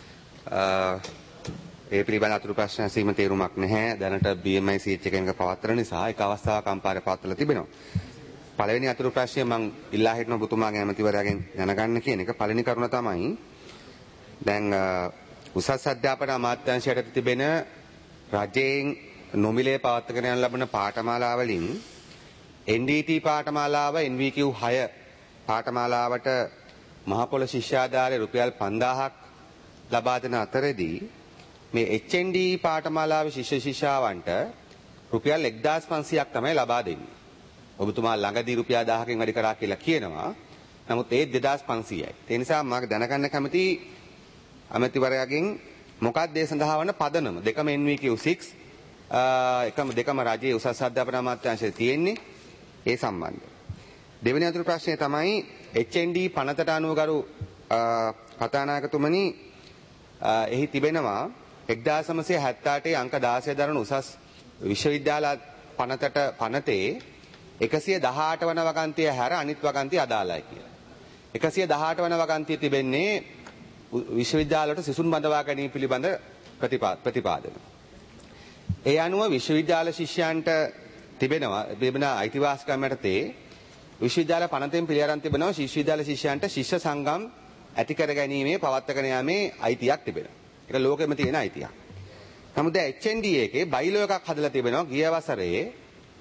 ඒ පිළිබඳ අතුරු ප්‍රශ්න ඇසීම තේරුමක් නැහැ. දැනට BMI CH එකක පවත්වන නිසා එක අවස්ථාවක් අම්පාරේ පවත්වලා තිබෙනවා. පළවෙනි අතුරු ප්‍රශ්නය මම ඉල්ලා හිටන ඔබතුමාගේ ඇමතිවරයාගෙන් දැනගන්න කියන එක පළවෙනි කරුණ තමයි දැන් උසස් අධ්‍යාපන අමාත්‍යාංශයට තිබෙන රජයෙන් නොමිලේ පවත්වාගෙන යන ලබන පාඨමාලා වලින් NDT පාඨමාලාව NVQ 6 පාඨමාලාවට මහ පොළ ශිෂ්‍යාධාරයේ රුපියල් 5000ක් ලබා දෙන අතරදී මේ HND පාඨමාලාවේ ශිෂ්‍ය ශිෂ්‍යාවන්ට රුපියල් 1500ක් තමයි ලබා දෙන්නේ. ඔබතුමා ළඟදී රුපියල් 1000කින් වැඩි කරා කියලා කියනවා. නමුත් ඒ 2500යි. ඒ නිසා මම දැනගන්න කැමති අමතිවරයාගෙන් මොකක්ද ඒ සඳහා වන පදනම? දෙකම NVQ 6 දෙකම රජයේ උසස් අධ්‍යාපන අමාත්‍යාංශයේ තියෙන්නේ ඒ සම්බන්ධ. දෙවෙනි අතුරු ප්‍රශ්නය තමයි HND පනතට අනුව ගරු කතානායකතුමනි එහි තිබෙනවා 1978 අංක 16 දරන උසස් විශ්වවිද්‍යාල පනතේ 118 වන වගන්තිය හැර අනිත් වගන්තිය අදාළයි කියලා. 118 වන වගන්තිය තිබෙන්නේ විශ්වවිද්‍යාලවලට සිසුන් බඳවා ගැනීම පිළිබඳ ප්‍රතිපාදන. ඒ අනුව විශ්වවිද්‍යාල ශිෂ්‍යයන්ට තිබෙන අයිතිවාසිකම් යටතේ විශ්වවිද්‍යාල පනතෙන් පිළිඅරන් තිබෙනවා විශ්වවිද්‍යාල ශිෂ්‍යයන්ට ශිෂ්‍ය සංගම් ඇති කර ගැනීමේ පවත්වාගෙන යාමේ අයිතියක් තිබෙනවා. ඒක ලෝකෙම තියෙන අයිතියක්. නමුත් දැන් HND එකේ බයිලෝ එකක් හදලා තිබෙනවා ගිය වසරේ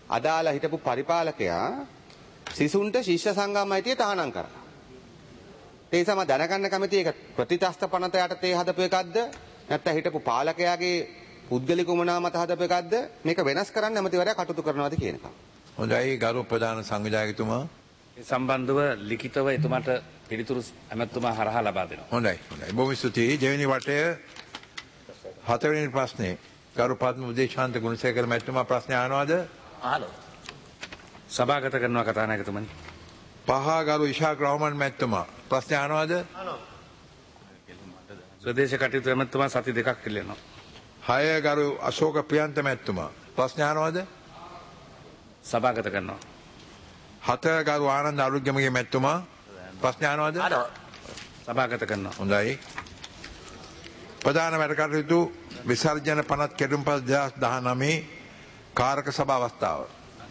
අදාළ හිටපු පරිපාලකයා සිසුන්ට ශිෂ්‍ය සංගම් අයිතිය තහනම් කරා. ඒ නිසා මම දැනගන්න කැමති ඒක ප්‍රතිත්‍රස්ත පනත යටතේ හදපු එකක්ද නැත්නම් හිටපු පාලකයාගේ පුද්ගලික උමනා මත හදපු එකක්ද මේක වෙනස් කරන්න ඇමතිවරයා කටයුතු කරනවාද කියන එක. හොඳයි ගරු ප්‍රධාන සංවිධායකතුමා. ඒ සම්බන්ධව ලිඛිතව එතුමාට පිළිතුරු ඇමතුමා හරහා ලබා දෙනවා. හොඳයි. බොහොම ස්තුතියි. දෙවෙනි වටය හතරවෙනි ප්‍රශ්නේ ගරු පද්ම උදේශාන්ත ගුණසේකර මැතිතුමා ප්‍රශ්න අහනවාද? අහනවා. සභාගත කරනවා කතානායකතුමනි. පහ ගරු ඉෂාක් රහමන් මැතිතුමා ප්‍රශ්න අහනවාද? අහනවා. ප්‍රදේශ කටයුතු ඇමතුමා සති දෙකක් ඉල්ලනවා. 6 ගරු අශෝක ප්‍රියන්ත මැතිතුමා ප්‍රශ්න අහනවාද? සභාගත කරනවා. 7 ගරු ආනන්ද අලුත්ගමගේ මැතිතුමා ප්‍රශ්න අහනවාද? අහනවා. සභාගත කරනවා. හොඳයි. ප්‍රධාන වැඩ කටයුතු විසර්ජන පනත් කෙටුම්පත් 2019 කාරක සභා අවස්ථාව.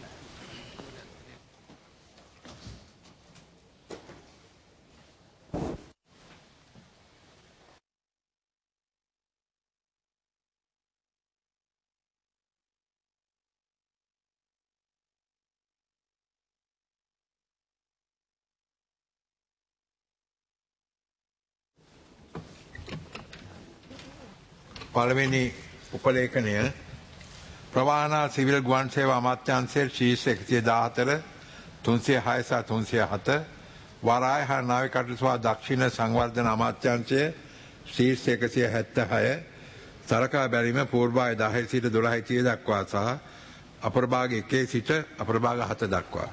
පළවෙනි උපලේඛනය ප්‍රවාහන සිවිල් ගුවන් සේවා අමාත්‍යාංශයේ ශීර්ෂ 114 306 සහ 307 වරාය හා නාවික කටයුතු සහ දක්ෂිණ සංවර්ධන අමාත්‍යාංශයේ ශීර්ෂ 176 සරකා බැලීම පූර්වාය 10 සිට 12 දක්වා සහ අපරභාග 1 සිට අපරභාග 7 දක්වා.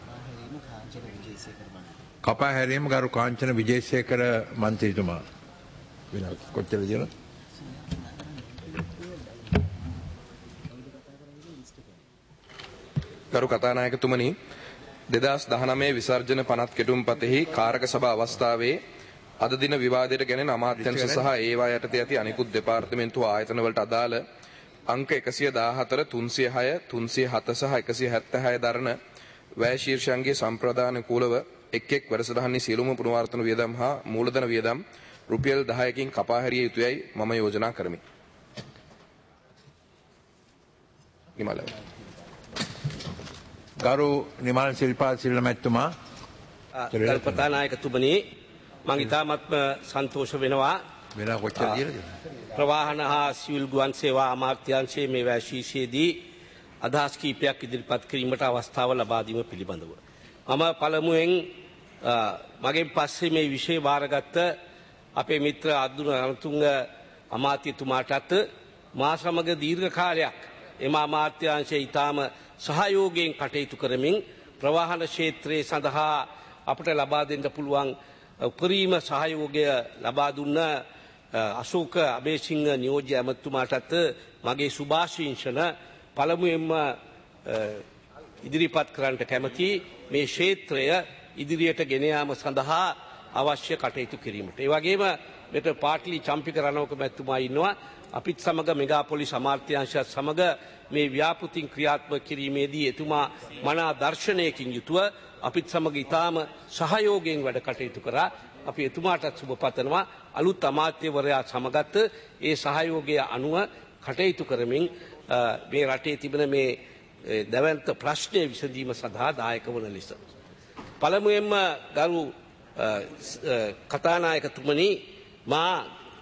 කපා හැරීම ගරු කාංචන විජේසේකර මන්ත්‍රීතුමා. වෙන කොච්චර දිනද? ගරු කතානායකතුමනි 2019 විසර්ජන පනත් කෙටුම්පතෙහි කාරක සභා අවස්ථාවේ අද දින විවාදයට ගැනෙන අමාත්‍යංශ සහ ඒවා යටතේ ඇති අනිකුත් දෙපාර්තමේන්තු ආයතන වලට අදාළ අංක 114 306 307 සහ 176 දරන වැය ශීර්ෂයන්ගේ සම්ප්‍රදාන කූලව එක් එක් වැඩසටහනේ සියලුම පුනවාර්තන වියදම් හා මූලධන වියදම් රුපියල් 10කින් කපා හැරිය යුතුයයි මම යෝජනා කරමි. නිමල ගරු නිමල් ශිල්පා සිල්ල මැතිතුමා. කල්පතානායකතුමනි මම ඉතාමත්ම සන්තෝෂ වෙනවා. වෙන කොච්චර දිනද? ප්‍රවාහන හා සිවිල් ගුවන් සේවා අමාත්‍යාංශයේ මේ වැශීෂයේදී අදහස් කීපයක් ඉදිරිපත් කිරීමට අවස්ථාව ලබා දීම පිළිබඳව. මම පළමුවෙන් මගෙන් පස්සේ මේ විෂය වාරගත්ත අපේ මිත්‍ර අද්දුන රණතුංග අමාත්‍යතුමාටත් මා සමග දීර්ඝ කාලයක් එම අමාත්‍යාංශය ඊටාම සහයෝගයෙන් කටයුතු කරමින් ප්‍රවාහන ක්ෂේත්‍රයේ සඳහා අපට ලබා දෙන්න පුළුවන් උපරිම සහයෝගය ලබා දුන්න අශෝක අබේසිංහ නියෝජ්‍ය ඇමතුමාටත් මගේ සුභාශිංසන පළමුවෙන්ම ඉදිරිපත් කරන්නට කැමති මේ ක්ෂේත්‍රය ඉදිරියට ගෙන යාම සඳහා අවශ්‍ය කටයුතු කිරීමට. ඒ වගේම මෙතන පාටලි චම්පික රණවක මැතිතුමා ඉන්නවා. අපිත් සමග මෙගාපොලිස් අමාත්‍යාංශයත් සමග මේ ව්‍යාපෘතින් ක්‍රියාත්මක කිරීමේදී එතුමා මනා දර්ශනයකින් යුතුව අපිත් සමග ඉතාම සහයෝගයෙන් වැඩ කටයුතු කරා. අපි එතුමාටත් සුබ පතනවා. අලුත් අමාත්‍යවරයා සමගත් ඒ සහයෝගය අනුව කටයුතු කරමින් මේ රටේ තිබෙන මේ දැවැන්ත ප්‍රශ්නය විසඳීම සඳහා දායක වන ලෙස. පළමුවෙන්ම ගරු කතානායකතුමනි මා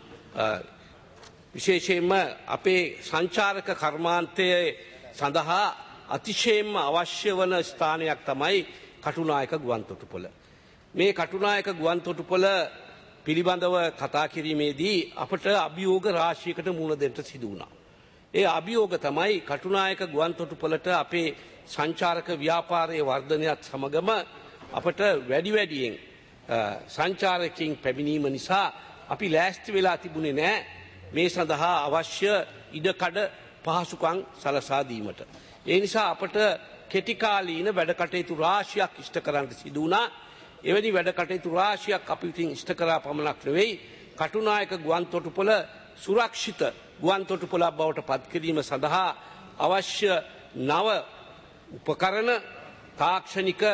විශේෂයෙන්ම අපේ සංචාරක කර්මාන්තයේ සඳහා අතිශයින්ම අවශ්‍ය වන ස්ථානයක් තමයි කටුනායක ගුවන්තොටුපොළ. මේ කටුනායක ගුවන්තොටුපොළ පිළිබඳව කතා කිරීමේදී අපට අභියෝග රාශියකට මුහුණ දෙන්න සිදු වුණා. ඒ අභියෝග තමයි කටුනායක ගුවන්තොටුපොළට අපේ සංචාරක ව්‍යාපාරයේ වර්ධනයත් සමගම අපට වැඩියෙන් සංචාරකයන් පැමිණීම නිසා අපි ලෑස්ති වෙලා තිබුණේ නැහැ මේ සඳහා අවශ්‍ය ඉඩකඩ පහසුකම් සලසා දීමට. ඒ නිසා අපට කෙටි කාලීන වැඩ කටයුතු රාශියක් ඉෂ්ට කරන්න සිදු වුණා. එවැනි වැඩ කටයුතු රාශියක් අපි විසින් ඉෂ්ට කරා පමණක් නෙවෙයි කටුනායක ගුවන්තොටුපොළ සුරක්ෂිත ගුවන්තොටුපොළක් බවට පත් කිරීම සඳහා අවශ්‍ය නව උපකරණ තාක්ෂණික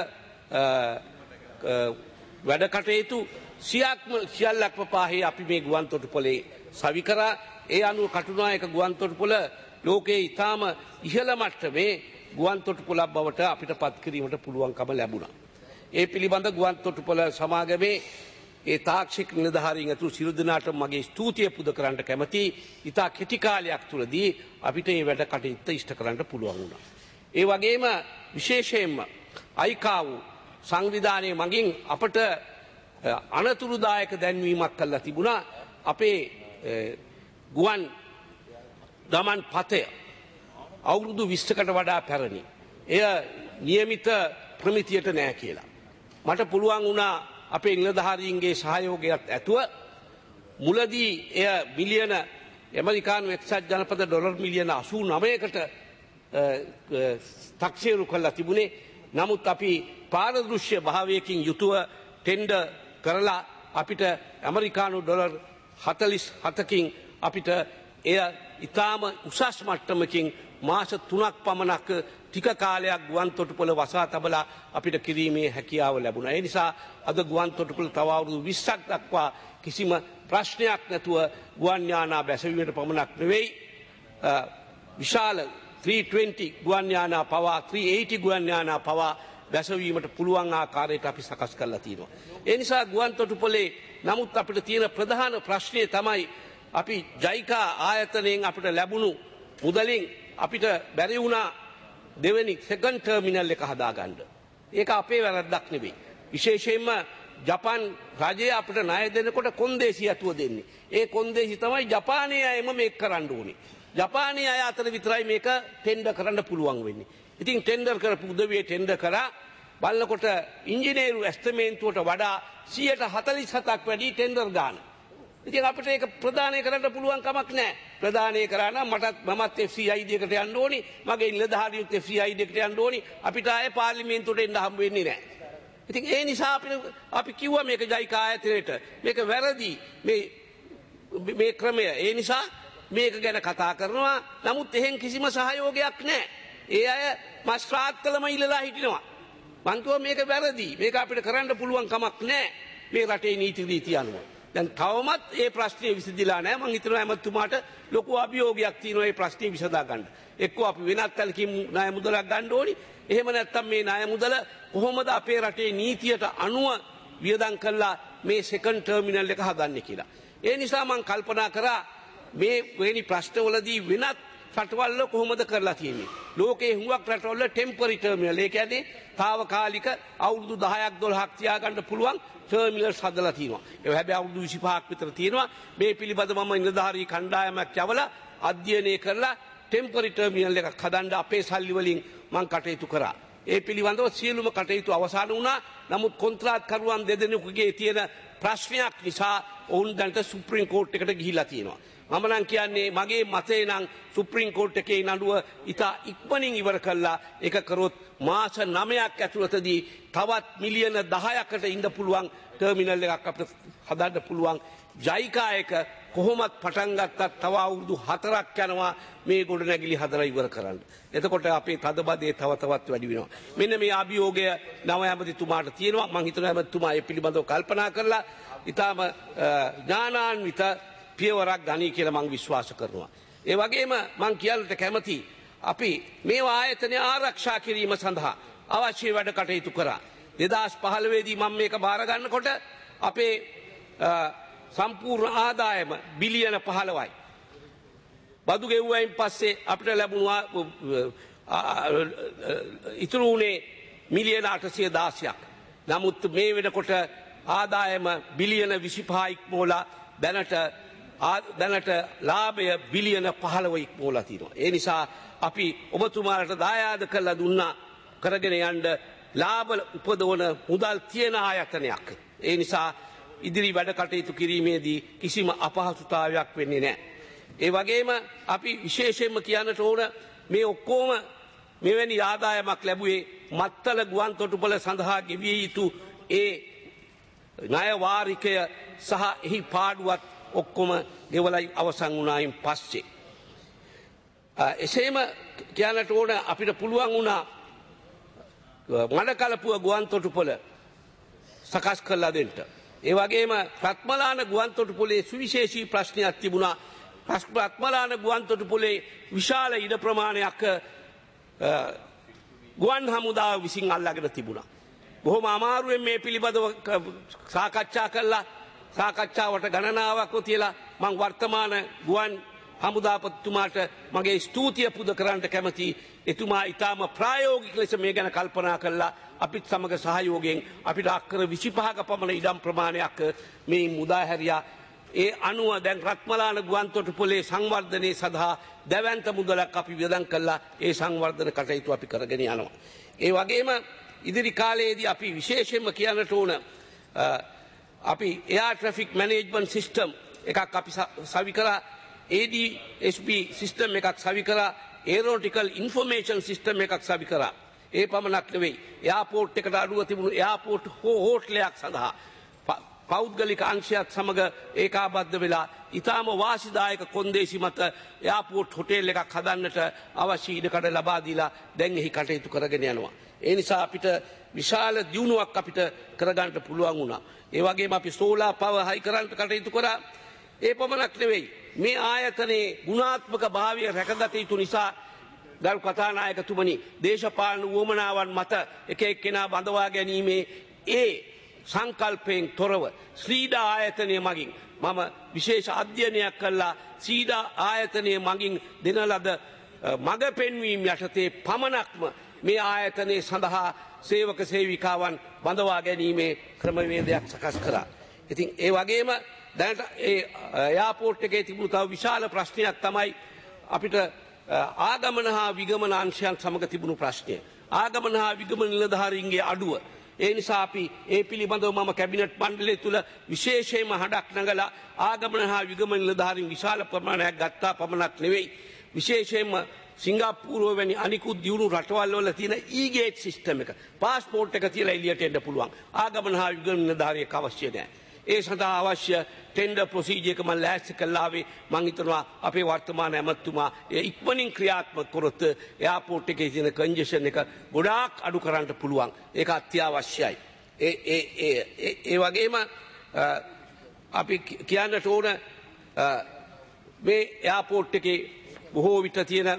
වැඩ කටයුතු සියල්ලක්ම පාහේ අපි මේ ගුවන්තොටුපොළේ සවි කරා. ඒ අනුව කටුනායක ගුවන්තොටුපොළ ලෝකයේ ඉතාම ඉහළ මට්ටමේ ගුවන් තොටුපළක් බවට අපිට පත් කිරීමට පුළුවන්කම ලැබුණා. ඒ පිළිබඳ ගුවන් තොටුපළ සමාගමේ ඒ තාක්ෂික නිලධාරීන් ඇතුළු සියලු දෙනාට මගේ ස්තුතිය පුද කරන්න කැමැති. ඉතා කෙටි කාලයක් තුළදී අපිට මේ වැඩ කටයුත්ත ඉෂ්ට කරන්න පුළුවන් වුණා. ඒ වගේම විශේෂයෙන්ම අයිකාව් සංවිධානයේ මගින් අපට අනතුරුදායක දැන්වීමක් කළා තිබුණා. අපේ ගුවන් ගමන් පතය අවුරුදු 20කට වඩා පැරණි. එය નિયમિત ප්‍රමිතියට නෑ කියලා. මට පුළුවන් වුණා අපේ නිලධාරීන්ගේ සහයෝගයත් ඇතුව මුලදී එය මිලියන ඇමරිකානු එක්සත් ජනපද ඩොලර් මිලියන 89කට තක්සේරු කළා තිබුණේ. නමුත් අපි පාරදෘශ්‍ය භාවයකින් යුතුව ටෙන්ඩර් කරලා අපිට ඇමරිකානු ඩොලර් 47කින් අපිට එය ඉතාම උසස් මට්ටමකින් මාස 3ක් පමණක් ටික කාලයක් ගුවන් තොටුපළ වසා තබලා අපිට කිරීමේ හැකියාව ලැබුණා. ඒ නිසා අද ගුවන් තොටුපළ තව අවුරුදු 20ක් දක්වා කිසිම ප්‍රශ්නයක් නැතුව ගුවන් යානා බැසවීමට පමණක් නෙවෙයි විශාල 320 ගුවන් යානා පවා 380 ගුවන් යානා පවා බැසවීමට පුළුවන් ආකාරයට අපි සකස් කරලා තියෙනවා. ඒ නිසා ගුවන් තොටුපළේ නමුත් අපිට තියෙන ප්‍රධාන ප්‍රශ්නය තමයි අපි ජයිකා ආයතනයෙන් අපිට ලැබුණු මුදලින් අපිට බැරි වුණා දෙවෙනි සෙකන්ඩ් ටර්මිනල් එක හදාගන්න. ඒක අපේ වැරද්දක් නෙවෙයි. විශේෂයෙන්ම ජපාන් රජය අපිට ණය දෙනකොට කොන්දේසි ඇතුව දෙන්නේ. ඒ කොන්දේසි තමයි ජපානයේ අයම මේක කරන්න ඕනේ. ජපානයේ අය අතර විතරයි මේක ටෙන්ඩර් කරන්න පුළුවන් වෙන්නේ. ඉතින් ටෙන්ඩර් කරපු උදවිය ටෙන්ඩර් කරා බලනකොට ඉංජිනේරු ඇස්තමේන්තුවට වඩා 147ක් වැඩි ටෙන්ඩර් ගාන. ඉතින් අපිට ඒක ප්‍රදානය කරන්න පුළුවන් කමක් නැහැ. ප්‍රදානය කරා නම් මමත් FCID එකට යන්න ඕනි, මගේ නිලධාරියුත් FCID එකට යන්න ඕනි. අපිට ආයේ පාර්ලිමේන්තුවට එන්න හම්බ වෙන්නේ නැහැ. ඉතින් ඒ නිසා අපි කිව්වා මේක ජයිකා ආයතනයට මේක වැරදි මේ ක්‍රමය. ඒ නිසා මේක ගැන කතා කරනවා. නමුත් එහෙන් කිසිම සහයෝගයක් නැහැ. ඒ අය මස් රාත්කලම ඉල්ලලා හිටිනවා. මං කිව්වා මේක වැරදි. මේක අපිට කරන්න පුළුවන් කමක් නැහැ. මේ රටේ නීති රීති අනුව. දැන් තවමත් ඒ ප්‍රශ්නේ විසඳිලා නැහැ. මං හිතනවා ඇමතුමාට ලොකු අභියෝගයක් තියෙනවා මේ ප්‍රශ්නේ විසඳා ගන්න. එක්කෝ අපි වෙනත් තැනකින් ණය මුදලක් ගන්න ඕනි. එහෙම නැත්නම් මේ ණය මුදල කොහොමද අපේ රටේ නීතියට අනුව වියදම් කළා මේ සෙකන්ඩ් ටර්මිනල් එක හදන්නේ කියලා. ඒ නිසා මං කල්පනා කරා මේ වෙනි ප්‍රශ්නවලදී වෙනත් රටවල් කොහොමද කරලා තියෙන්නේ. ලෝකේ හුඟක් රටවල ටෙම්පරරි ටර්මිනල්. ඒ කියන්නේ తాවකාලික අවුරුදු 10ක් 12ක් තියාගන්න පුළුවන් ටර්මිනල්ස් හදලා තියෙනවා. ඒ හැබැයි අවුරුදු 25ක් විතර තියෙනවා. මේ පිළිබඳව මම නිලධාරී කණ්ඩායමක් යවලා අධ්‍යයනය කරලා ටෙම්පරරි ටර්මිනල් එකක් හදන්න අපේ සල්ලි වලින් මම කටයුතු කරා. ඒ පිළිබඳව සියලුම කටයුතු අවසන් වුණා. නමුත් කොන්ත්‍රාත්කරුවන් දෙදෙනෙකුගේ තියෙන ප්‍රශ්නයක් නිසා ඔවුන් දැනට සුප්‍රීම කෝට් එකට ගිහිලා තියෙනවා. මම නම් කියන්නේ මගේ මතේ නම් සුප්‍රීම කෝට් එකේ නඩුව ඉතා ඉක්මනින් ඉවර කළා. ඒක කරොත් මාස 9ක් ඇතුළතදී තවත් මිලියන 10කට ඉන්න පුළුවන් ටර්මිනල් එකක් අපිට හදන්න පුළුවන්. ජයිකා එක කොහොමත් පටන් ගත්තත් තව අවුරුදු 4ක් යනවා මේ ගොඩනැගිලි හදලා ඉවර කරන්න. එතකොට අපේ තදබදේ තව තවත් වැඩි වෙනවා. මෙන්න මේ අභියෝගය නව ඇමතිතුමාට තියෙනවා. මම හිතනවා ඇමතිතුමා මේ පිළිබඳව කල්පනා කරලා ඊටම ඥානාන්විත පියවරක් ගනී කියලා මම විශ්වාස කරනවා. ඒ වගේම මම කියන්නට කැමති අපි මේ ආයතනය ආරක්ෂා කිරීම සඳහා අවශ්‍ය වැඩ කටයුතු කරා. 2015 දී මම මේක බාර ගන්නකොට අපේ සම්පූර්ණ ආදායම බිලියන 15යි. බදු ගෙවුවයින් පස්සේ අපිට ලැබුණා ඉතුරු වුණේ මිලියන 816ක්. නමුත් මේ වෙනකොට ආදායම බිලියන 25ක් ඉක්මවලා දැනට ලාභය බිලියන 15 ඉක්මවලා තියෙනවා. ඒ නිසා අපි ඔබතුමාලට දායාද කරලා දුන්නා කරගෙන යන්න ලාභ උපදවන මුදල් තියෙන ආයතනයක්. ඒ නිසා ඉදිරි වැඩ කටයුතු කිරීමේදී කිසිම අපහසුතාවයක් වෙන්නේ නැහැ. ඒ වගේම අපි විශේෂයෙන්ම කියන්නට ඕන මේ ඔක්කොම මෙවැනි ආදායමක් ලැබුවේ මත්තල ගුවන් තොටුපළ සඳහා ගෙවිය යුතු ඒ ණය වාරිකය සහ එහි පාඩුවත් ඔක්කොම ගෙවලා අවසන් වුණායින් පස්සේ. එසේම කියන්නට ඕන අපිට පුළුවන් වුණා මඩකලපුව ගුවන් තොටුපළ සකස් කරලා දෙන්න. ඒ වගේම රත්මලාන ගුවන් තොටුපළේ සුවිශේෂී ප්‍රශ්නයක් තිබුණා. රත්මලාන ගුවන් තොටුපළේ විශාල ඉඩ ප්‍රමාණයක් ගුවන් හමුදාව විසින් අල්ලාගෙන තිබුණා. බොහොම අමාරුවෙන් මේ පිළිබඳව සාකච්ඡා කළා. සාකච්ඡාවට ගණනාවක් තියලා මම වර්තමාන ගුවන් හමුදාපතිතුමාට මගේ ස්තුතිය පුද කරන්න කැමතියි. එතුමා ඊටාම ප්‍රායෝගික ලෙස මේ ගැන කල්පනා කළා. අපිත් සමග සහයෝගයෙන් අපිට අක්කර 25ක පමණ ඉඩම් ප්‍රමාණයක් මේ මුදා හැරියා. ඒ අනුව දැන් රත්මලාන ගුවන්තොටුපොලේ සංවර්ධනයේ සඳහා දැවැන්ත මුදලක් අපි වියදම් කළා. ඒ සංවර්ධන කටයුතු අපි කරගෙන යනවා. ඒ වගේම ඉදිරි කාලයේදී අපි විශේෂයෙන්ම කියන්නට ඕන අපි එයාර් ට්‍රැෆික් මැනේජ්මන්ට් සිස්ටම් එකක් අපි සවි කරා. ADSB සිස්ටම් එකක් සවි කරා. ඒරෝටිකල් ඉන්ෆෝමේෂන් සිස්ටම් එකක් සවි කරා. ඒ පමණක් නෙවෙයි. එයාපෝට් එකට අඩුව තිබුණු එයාපෝට් හෝටලයක් සඳහා පෞද්ගලික අංශයත් සමග ඒකාබද්ධ වෙලා ඉතාම වාසිදායක කොන්දේසි මත එයාපෝට් හොටෙල් එකක් හදන්නට අවශ්‍ය ඉඩකඩ ලබා දීලා දැන් එහි කටයුතු කරගෙන යනවා. ඒ නිසා අපිට විශාල දියුණුවක් අපිට කරගන්න පුළුවන් වුණා. ඒ වගේම අපි සෝලාර් පවර් හයි කරන්න කටයුතු කරා. ඒ පමණක් නෙවෙයි. මේ ආයතනයේ ගුණාත්මක භාවය රැකගත යුතු නිසා ගරු කතානායකතුමනි දේශපාලන වුවමනාවන් මත එක එක්කෙනා බඳවා ගැනීමේ ඒ සංකල්පයෙන් තොරව ශ්‍රීඩා ආයතනය මගින් මම විශේෂ අධ්‍යයනයක් කළා. ශ්‍රීඩා ආයතනය මගින් දෙන ලද මඟ පෙන්වීම යටතේ පමණක්ම මේ ආයතනයේ සඳහා සේවක සේවිකාවන් බඳවා ගැනීමේ ක්‍රමවේදයක් සකස් කරා. ඉතින් ඒ වගේම දැනට ඒ එයාපෝට් එකේ තිබුණු තව විශාල ප්‍රශ්නයක් තමයි අපිට ආගමන හා විගමන අංශයන් සමග තිබුණු ප්‍රශ්නය. ආගමන හා විගමන නිලධාරීන්ගේ අඩුව. ඒ නිසා අපි ඒ පිළිබඳව මම කැබිනට් මණ්ඩලය තුල විශේෂයෙන්ම හඬක් නගලා ආගමන හා විගමන නිලධාරීන් විශාල ප්‍රමාණයක් ගත්තා පමණක් නෙවෙයි විශේෂයෙන්ම සිංගප්පූරුව වැනි අනිකුත් දියුණු රටවල් වල තියෙන ඊගේට් සිස්ටම් එක පාස්පෝර්ට් එක තියලා එළියට එන්න පුළුවන්. ආගමන හා විගමන නිලධාරියෙක් අවශ්‍ය නැහැ. ඒ සඳහා අවශ්‍ය ටෙන්ඩර් ප්‍රොසීජර් එක මම ලෑස්ති කළා ආවේ. මම හිතනවා අපේ වර්තමාන ඇමතුමා ඒ ඉක්මනින් ක්‍රියාත්මක කරොත් එයාපෝට් එකේ තියෙන කන්ජෙෂන් එක ගොඩාක් අඩු කරන්න පුළුවන්. ඒක අත්‍යවශ්‍යයි. ඒ වගේම අපි කියන්නට ඕන මේ එයාපෝට් එකේ බොහෝ විට තියෙන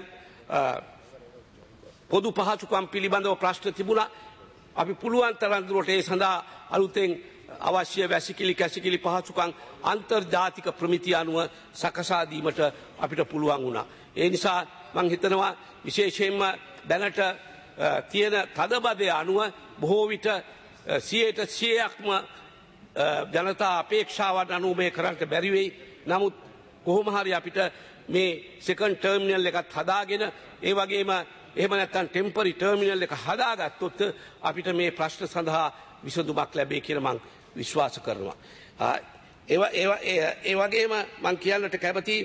පොදු පහසුකම් පිළිබඳව ප්‍රශ්න තිබුණා. අපි පුළුවන් තරම් දුරට ඒ සඳහා අලුතෙන් අවශ්‍ය වැසිකිලි කැසිකිලි පහසුකම් අන්තර්ජාතික ප්‍රමිතිය අනුව සකසා දීමට අපිට පුළුවන් වුණා. ඒ නිසා මම හිතනවා විශේෂයෙන්ම දැනට තියෙන තදබදය අනුව බොහෝ විට 100%ක්ම ජනතා අපේක්ෂාවන් අනුව මේ කරන්න බැරි වෙයි. නමුත් කොහොම හරි අපිට මේ සෙකන්ඩ් ටර්මිනල් එකත් හදාගෙන ඒ වගේම එහෙම නැත්නම් ටෙම්පරරි ටර්මිනල් එක හදාගත්තොත් අපිට මේ ප්‍රශ්න සඳහා විසඳුමක් ලැබෙයි කියලා මම විශ්වාස කරනවා. ඒ වගේම මම කියන්නට කැමතියි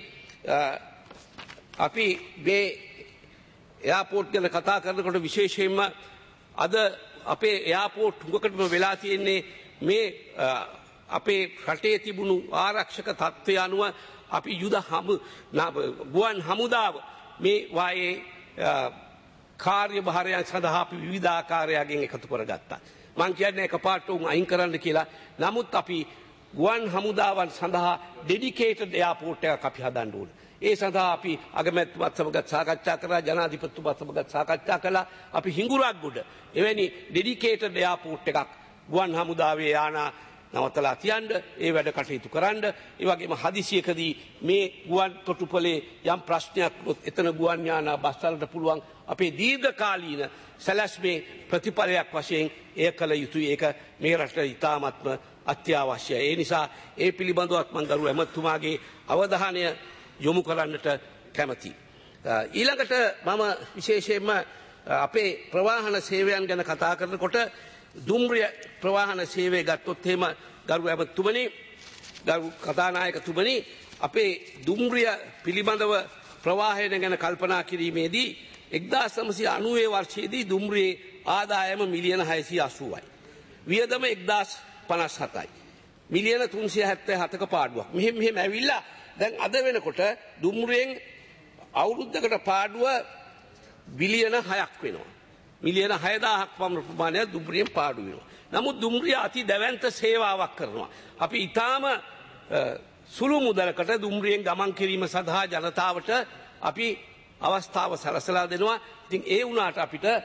අපි මේ එයාපෝට් ගැන කතා කරනකොට විශේෂයෙන්ම අද අපේ එයාපෝට් උගකටම වෙලා තියෙන්නේ මේ අපේ රටේ තිබුණු ආරක්ෂක තත්ත්වය අනුව අපි ගුවන් හමුදාව මේ වායේ කාර්යභාරයන් සඳහා අපි විවිධාකාරයකින් එකතු කරගත්තා. මං කියන්නේ එකපාරට උන් අයින් කරන්න කියලා. නමුත් අපි ගුවන් හමුදාවන් සඳහා ඩෙඩිකේටඩ් එයාපෝට් එකක් අපි හදන්න ඕන. ඒ සඳහා අපි අගමැතිතුමත් සමග සාකච්ඡා කරා, ජනාධිපතිතුමත් සමග සාකච්ඡා කළා. අපි හිඟුරක්ගොඩ එවැනි ඩෙඩිකේටඩ් එයාපෝට් එකක් ගුවන් හමුදාවේ යානා නවතලා තියන්න, ඒ වැඩ කටයුතු කරන්න. ඒ වගේම හදිසියකදී මේ ගුවන් තොටුපළේ යම් ප්‍රශ්නයක් වුණොත් එතන ගුවන් යානා බස් වලට පුළුවන් අපේ දීර්ඝකාලීන සැලැස්මේ ප්‍රතිඵලයක් වශයෙන් එය කළ යුතුයි. ඒක මේ රටට ඉතාමත්ම අත්‍යවශ්‍යයි. ඒ නිසා ඒ පිළිබඳවත් මම ගරු ඇමතුමාගේ අවධානය යොමු කරන්නට කැමතියි. ඊළඟට මම විශේෂයෙන්ම අපේ ප්‍රවාහන සේවයන් ගැන කතා කරනකොට දුම්රිය ප්‍රවාහන සේවය ගත්තොත් එහෙම ගරු ඇමතුමනි, ගරු කතානායකතුමනි, අපේ දුම්රිය පිළිබඳව ප්‍රවාහන ගැන කල්පනා කිරීමේදී 1990 වර්ෂයේදී දුම්රියේ ආදායම මිලියන 680යි. වියදම 1057යි. මිලියන 377ක පාඩුවක්. මෙහෙම ඇවිල්ලා දැන් අද වෙනකොට දුම්රියෙන් අවුරුද්දකට පාඩුව බිලියන 6ක් වෙනවා. මිලියන 6000ක් පමණ ප්‍රමාණයක් දුම්රියෙන් පාඩු වෙනවා. නමුත් දුම්රිය අති දැවැන්ත සේවාවක් කරනවා. අපි ඊටාම සුළු මුදලකට දුම්රියෙන් ගමන් කිරීම සඳහා ජනතාවට අපි අවස්ථාව සලසලා දෙනවා. ඉතින් ඒ වුණාට අපිට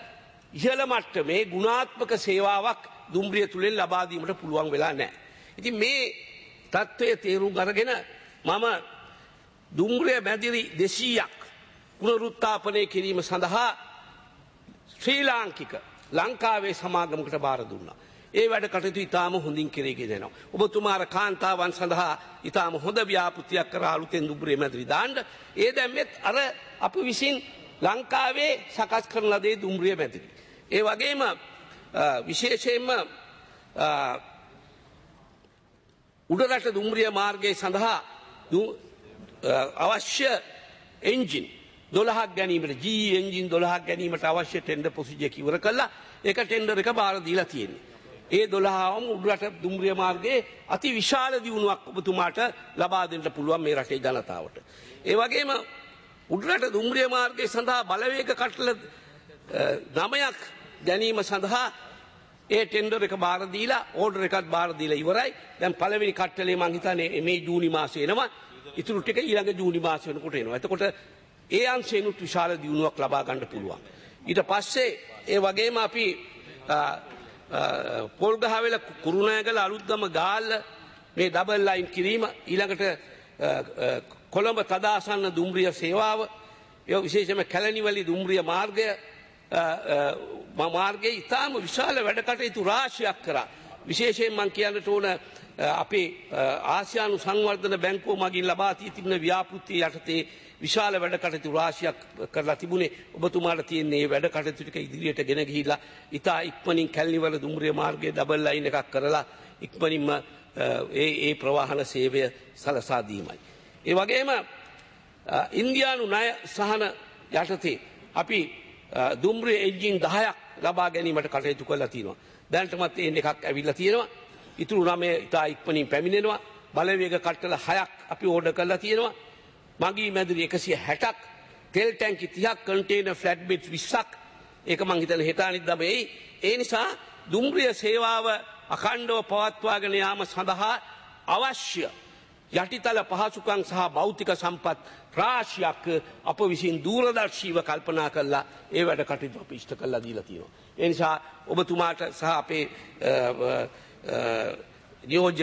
ඉහළ මට්ටමේ ගුණාත්මක සේවාවක් දුම්රිය තුලින් ලබා දීමට පුළුවන් වෙලා නැහැ. ඉතින් මේ තත්ත්වයේ තේරුම් අරගෙන මම දුම්රිය මැදිරි 200ක් පුනරුත්ථාපනය කිරීම සඳහා ශ්‍රී ලාංකික ලංකාවේ සමාගමකට බාර දුන්නා. ඒ වැඩ කටයුතු ඉතාම හොඳින් කෙරෙගෙන යනවා. ඔබතුමාර කාන්තාවන් සඳහා ඉතාම හොඳ ව්‍යාපෘතියක් කරා අලුතෙන් දුම්රිය මැදිරි දාන්න. ඒ දැම්මෙත් අර අපි විසින් ලංකාවේ සකස් කරන ලදේ දුම්රිය මැදිරි. ඒ වගේම විශේෂයෙන්ම උඩරට දුම්රිය මාර්ගයේ සඳහා අවශ්‍ය එන්ජින් 12ක් ගැනීමට GE එන්ජින් 12ක් ගැනීමට අවශ්‍ය ටෙන්ඩර් ප්‍රොසීජර් ඉවර කළා. ඒක ටෙන්ඩර් එක බාර දීලා තියෙන්නේ. ඒ 12ම උඩරට දුම්රිය මාර්ගයේ අති විශාල දියුණුවක් ඔබතුමාට ලබා දෙන්න පුළුවන් මේ රටේ ජනතාවට. ඒ වගේම උඩරට දුම්රිය මාර්ගයේ සඳහා බලවේග කටල 9ක් ගැනීම සඳහා ඒ ටෙන්ඩර් එක බාර දීලා ඕඩර් එකත් බාර දීලා ඉවරයි. දැන් පළවෙනි කට්ටලේ මං හිතන්නේ මේ ජූනි මාසේ එනවා. ඉතුරු ටික ඊළඟ ජූනි මාසේ වෙනකොට එනවා. එතකොට ඒ අංශේනුත් විශාල දියුණුවක් ලබා ගන්න පුළුවන්. ඊට පස්සේ ඒ වගේම අපි පොල්ගහවෙල කුරුණෑගල අලුත්ගම ගාල්ල මේ ඩබල් ලයින් කිරීම ඊළඟට කොළඹ තදාසන්න දුම්රිය සේවාව ඒ විශේෂයෙන්ම කැලණිවලි දුම්රිය මාර්ගය මාර්ගයේ ඉතාම විශාල වැඩ කටයුතු රාශියක් කරා. විශේෂයෙන් මම කියන්නට ඕන අපේ ආසියානු සංවර්ධන බැංකුව මගින් ලබා දී තිබෙන ව්‍යාපෘතිය යටතේ විශාල වැඩ කටයුතු රාශියක් කරලා තිබුණේ. ඔබතුමාට තියෙන මේ වැඩ කටයුතු ටික ඉදිරියට ගෙන ගිහිලා ඉතා ඉක්මනින් කැලණිවල දුම්රිය මාර්ගයේ ඩබල් ලයින් එකක් කරලා ඉක්මනින්ම ඒ ප්‍රවාහන සේවය සලසා දීමයි. ඒ වගේම ඉන්දියානු ණය සහන යටතේ අපි දුම්රිය එන්ජින් 10ක් ලබා ගැනීමට කටයුතු කරලා තියෙනවා. දැනටමත් ඒ එකක් ඇවිල්ලා තියෙනවා. ඉතුරු 9 ඉතා ඉක්මනින් පැමිණෙනවා. බලවේග කට්ටල 6ක් අපි ඕඩර් කරලා තියෙනවා. මගී මැදිරි 160ක්, තෙල් ටැංකි 30ක්, කන්ටේනර් ෆ්ලැට් බෙඩ් 20ක්. ඒක මං හිතන්නේ හෙට අනිද්දාම එයි. ඒ නිසා දුම්රිය සේවාව අඛණ්ඩව පවත්වාගෙන යාම සඳහා අවශ්‍ය යටිතල පහසුකම් සහ භෞතික සම්පත් රාශියක් අප විසින් දූරදර්ශීව කල්පනා කරලා ඒ වැඩ කටයුතු අපි ඉෂ්ට කරලා දීලා තියෙනවා. ඒ නිසා ඔබතුමාට සහ අපේ නියෝජ්‍ය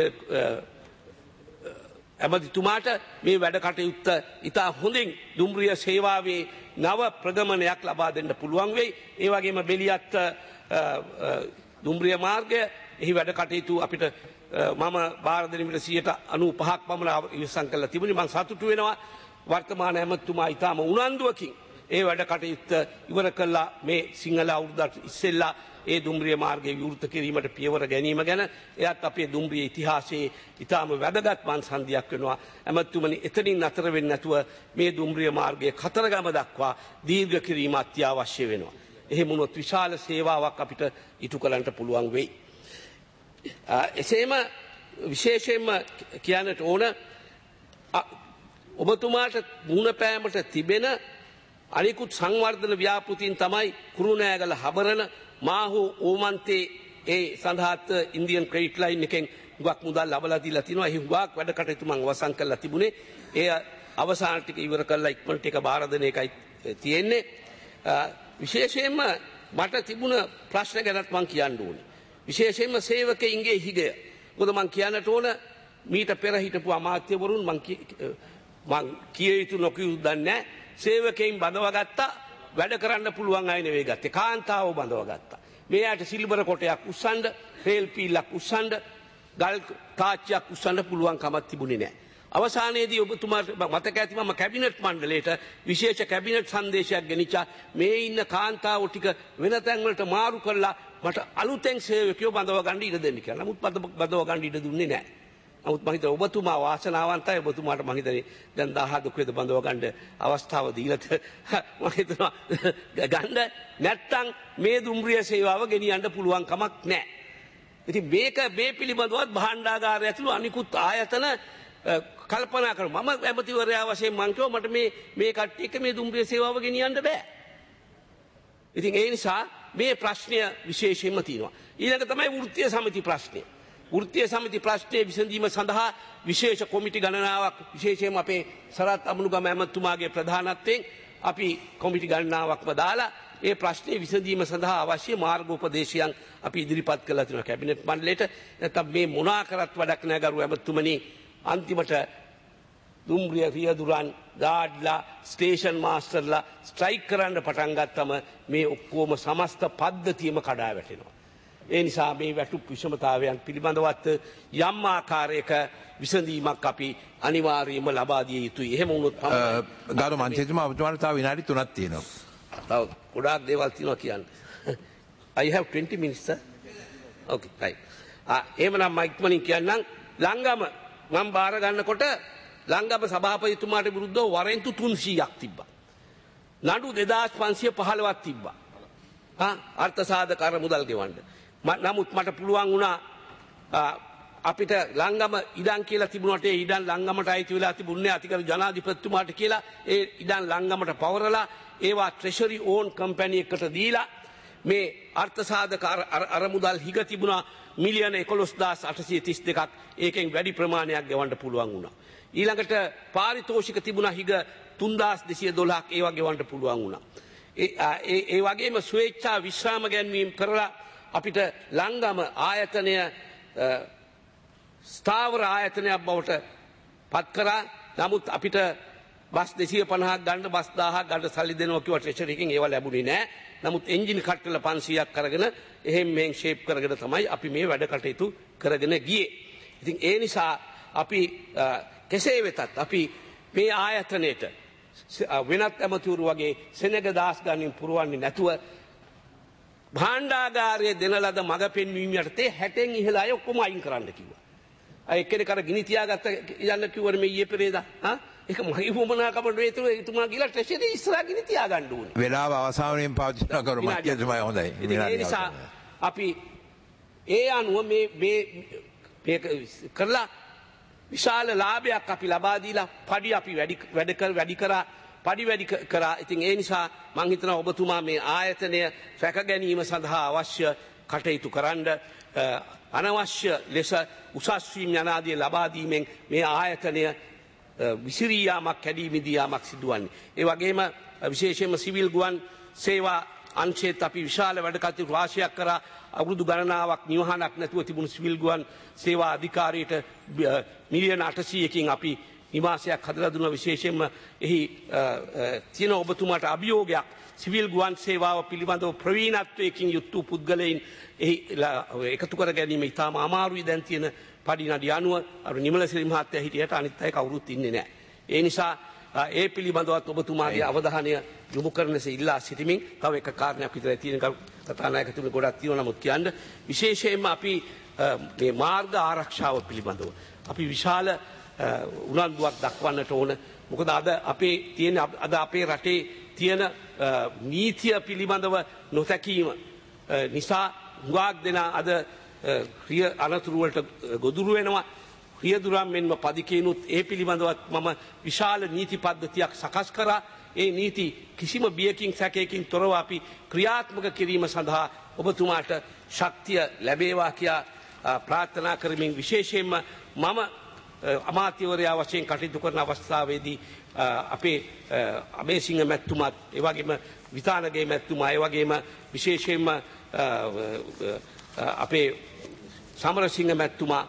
ඇමතිතුමාට මේ වැඩ කටයුත්ත ඉතා හොඳින් දුම්රිය සේවාවේ නව ප්‍රගමනයක් ලබා දෙන්න පුළුවන් වෙයි. ඒ වගේම බෙලියත් දුම්රිය මාර්ගය එහි වැඩ කටයුතු අපිට මම බාර දෙනවිට 95ක් පමණ ඉවසන් කරලා තිබුණේ. මම සතුටු වෙනවා වර්තමාන ඇමතිතුමා ඉතාම උනන්දුවකින් ඒ වැඩ කටයුත්ත ඉවර කළා. මේ සිංහල අවුරුද්දට ඉස්සෙල්ලා ඒ දුම්රිය මාර්ගයේ විවෘත කිරීමට පියවර ගැනීම ගැන එයත් අපේ දුම්රිය ඉතිහාසයේ ඉතාම වැදගත් වංශන්දියක් වෙනවා. ඇමතිතුමනි එතනින් නතර වෙන්නේ නැතුව මේ දුම්රිය මාර්ගයේ කතරගම දක්වා දීර්ඝ කිරීම අත්‍යවශ්‍ය වෙනවා. එහෙම වුණොත් විශාල සේවාවක් අපිට ඉටු කරන්නට පුළුවන් වෙයි. එසේම විශේෂයෙන්ම කියන්නට ඕන ඔබතුමාට මුණ පෑමට තිබෙන අනිකුත් සංවර්ධන ව්‍යාපෘතීන් තමයි කුරුණෑගල හබරන මාහු ඕමන්තේ ඒ සඳහාත් ඉන්දියන් ක්‍රෙඩිට් ලයින් එකෙන් හුඟක් මුදල් ලබලා දීලා තිනවා. ඒ හුඟක් වැඩ කටයුතු මම අවසන් කරලා තිබුණේ. ඒ අවසාන ටික ඉවර කරලා ඉක්මනට එක බාර දෙන එකයි තියෙන්නේ. විශේෂයෙන්ම මට තිබුණ ප්‍රශ්න ගැනත් මම කියන්න ඕනේ. විශේෂයෙන්ම සේවකයින්ගේ හිගය. මොකද මම කියන්නට ඕන මීට පෙර හිටපු අමාත්‍යවරුන් මම කිය යුතු නොකිය යුතු දන්නේ නැහැ. සේවකයින් බඳවගත්තා වැඩ කරන්න පුළුවන් අය නෙවෙයි ගත්තේ. කාන්තාව බඳවගත්තා. මේ යාට සිල්වර කොටයක් උස්සන්න, රේල් පීල්ලක් උස්සන්න, ගල් තාච්චියක් උස්සන්න පුළුවන් කමක් තිබුණේ නැහැ. අවසානයේදී ඔබතුමාට මතක ඇති මම කැබිනට් මණ්ඩලයට විශේෂ කැබිනට් සංදේශයක් ගෙනිච්චා. මේ ඉන්න කාන්තාවෝ ටික වෙන තැන් වලට මාරු කරලා මට අලුතෙන් සේවකයෝ බඳව ගන්න ඉඩ දෙන්න කියලා. නමුත් බඳව ගන්න ඉඩ දුන්නේ නැහැ. නමුත් මම හිතුවා ඔබතුමා වාසනාවන්තයි. ඔබතුමාට මම හිතන්නේ දැන් 1000 දුකේද බඳව ගන්න අවස්ථාව දීලාද මම හිතනවා ගන්න නැත්තම් මේ දුම්රිය සේවාව ගෙනියන්න පුළුවන් කමක් නැහැ. ඉතින් මේක මේ පිළිබඳවත් භාණ්ඩාගාරය ඇතුළු අනිකුත් ආයතන කල්පනා කරමු. මම ඇමතිවරයා වශයෙන් මං කිව්වා මට මේ කට්ටිය එක්ක මේ දුම්රිය සේවාව ගෙනියන්න බෑ. ඉතින් ඒ නිසා මේ ප්‍රශ්නය විශේෂයෙන්ම තියෙනවා. ඊළඟ තමයි වෘත්තීය සමිති ප්‍රශ්නය. වෘත්තීය සමිති ප්‍රශ්නයේ විසඳීම සඳහා විශේෂ කොමිටි ගණනාවක් විශේෂයෙන්ම අපේ සරත් අමුණුගම ඇමතුමාගේ ප්‍රධානත්වයෙන් අපි කොමිටි ගණනාවක්ම දාලා ඒ ප්‍රශ්නේ විසඳීම සඳහා අවශ්‍ය මාර්ගෝපදේශයන් අපි ඉදිරිපත් කළා තියෙනවා කැබිනට් මණ්ඩලයට. නැත්නම් මේ මොනා කරත් වැඩක් නැහැ ගරු ඇමතුමනි. අන්තිමට දුම්රිය රියදුරන් ගාඩ්ලා ස්ටේෂන් මාස්ටර්ලා ස්ට්‍රයික් කරන්න පටන් ගත්තම මේ ඔක්කොම සමස්ත පද්ධතියම කඩා වැටෙනවා. ඒ නිසා මේ වැටුප් විෂමතාවයන් පිළිබඳවත් යම් ආකාරයක විසඳීමක් අපි අනිවාර්යයෙන්ම ලබා දිය යුතුයි. එහෙම වුණොත් ගරු මන්ත්‍රීතුමා ඔබතුමාට තව විනාඩි 3ක් තියෙනවා. තව ගොඩාක් දේවල් තියෙනවා කියන්න. I have 20 minutes sir. Okay right. එහෙමනම් මම ඉක්මනින් කියන්නම් ලංගම මම බාර ගන්නකොට ලංගම සභාපතිතුමාට විරුද්ධව වරෙන්තු 300ක් තිබ්බා. නඩු 2515ක් තිබ්බා. අර්ථ සාධක අර මුදල් ගෙවන්න. නමුත් මට පුළුවන් වුණා අපිට ලංගම ඉඩම් කියලා තිබුණාට ඒ ඉඩම් ලංගමට අයිති වෙලා තිබුණේ අතිගරු ජනාධිපතිතුමාට කියලා ඒ ඉඩම් ලංගමට පවරලා ඒවා ට්‍රෙෂරි ඕන් කම්පැනි එකකට දීලා මේ අර්ථ සාධක අර මුදල් හිග තිබුණා මිලියන 11832ක් ඒකෙන් වැඩි ප්‍රමාණයක් ගෙවන්න පුළුවන් වුණා. ඊළඟට පාරිතෝෂික තිබුණා හිග 3212ක් ඒවා ගෙවන්න පුළුවන් වුණා. ඒ වගේම ස්වේච්ඡා විශ්‍රාම ගැන්වීම කරලා අපිට ලංගම ආයතනය ස්ථාවර ආයතනයක් බවට පත් කරා. නමුත් අපිට බස් 250ක් ගන්න බස් 1000ක් ගන්න සල්ලි දෙනවා කිව්වා ට්‍රෙෂරි එකෙන් ඒවා ලැබුණේ නැහැ. නමුත් එන්ජින් කට්ටල 500ක් කරගෙන එහෙම මෙන් ෂේප් කරගෙන තමයි අපි මේ වැඩ කටයුතු කරගෙන ගියේ. ඉතින් ඒ නිසා අපි කෙසේ වෙතත් අපි මේ ආයතනයේට වෙනත් ඇමතිවරු වගේ සෙනග දාස් ගන්නින් පුරවන්නේ නැතුව භාණ්ඩාගාරයේ දෙන ලද මග පෙන්වීම යටතේ 60න් ඉහළ අය ඔක්කොම අයින් කරන්න කිව්වා. අය එක්කෙනෙක් අර ගිනි තියාගත්ත යන්න කිව්වනේ මේ ඊයේ පෙරේදා. ඒක මගේ වමනාකමට වේතුරු එතුමා ගිහලා ට්‍රෙෂරි ඉස්සරහ ගිනි තියාගන්න ඕනේ. වෙලාව අවසානයෙන් පාවිච්චි කරු මැතිතුමා හොඳයි. ඒ නිසා අපි ඒ අනුව මේ කරලා විශාල ලාභයක් අපි ලබා දීලා පඩි අපි වැඩි කරා පඩි වැඩි කරා. ඉතින් ඒ නිසා මම හිතනවා ඔබතුමා මේ ආයතනය රැක ගැනීම සඳහා අවශ්‍ය කටයුතු කරන්න අනවශ්‍ය ලෙස උසස් වීම යනාදී ලබා දීමෙන් මේ ආයතනය විසිරී යාමක් කැඩීමේදී යාමක් සිදුවන්නේ. ඒ වගේම විශේෂයෙන්ම සිවිල් ගුවන් සේවා අංශයේත් අපි විශාල වැඩ කටයුතු රාශියක් කරා. අවුරුදු ගණනාවක් නිවහනක් නැතුව තිබුණු සිවිල් ගුවන් සේවා අධිකාරියට මිලියන 800කින් අපි නිවාසයක් හදලා දුන්නා. විශේෂයෙන්ම එහි තියෙන ඔබතුමාට අභියෝගයක් සිවිල් ගුවන් සේවාව පිළිබඳව ප්‍රවීණත්වයකින් යුක්ත පුද්ගලයන් එහි එකතු කර ගැනීම ඉතාම අමාරුයි. දැන් තියෙන පඩි නඩි අනුව අර නිමල සිරි මහත්තයා හිටියට අනිත් අය කවුරුත් ඉන්නේ නැහැ. ඒ නිසා ඒ පිළිබඳවත් ඔබතුමාගේ අවධානය යොමු කරන ලෙස ඉල්ලා සිටිමින් තව එක කාරණයක් විතරයි තියෙන කතානායකතුමනි ගොඩක් තියෙනවා. නමුත් කියන්න විශේෂයෙන්ම අපි මේ මාර්ග ආරක්ෂාව පිළිබඳව අපි විශාල උනන්දුවක් දක්වන්නට ඕන. මොකද අද අපේ රටේ තියෙන නීතිය පිළිබඳව නොතැකීම නිසා හුඟක් දෙනා අද ක්‍රිය අනතුරු වලට ගොදුරු වෙනවා. ක්‍රියදුරම් මෙන්ම පදිකේනුත් ඒ පිළිබඳවත් මම විශාල නීති පද්ධතියක් සකස් කරා. ඒ නීති කිසිම බියකින් සැකයකින් තොරව අපි ක්‍රියාත්මක කිරීම සඳහා ඔබතුමාට ශක්තිය ලැබේවා කියා ප්‍රාර්ථනා කරමින් විශේෂයෙන්ම මම අමාත්‍යවරයා වශයෙන් කටයුතු කරන අවස්ථාවේදී අපේ අබේසිංහ මැතිතුමාත් ඒ වගේම විතානගේ මැතිතුමා ඒ වගේම විශේෂයෙන්ම අපේ සමරසිංහ මැතිතුමා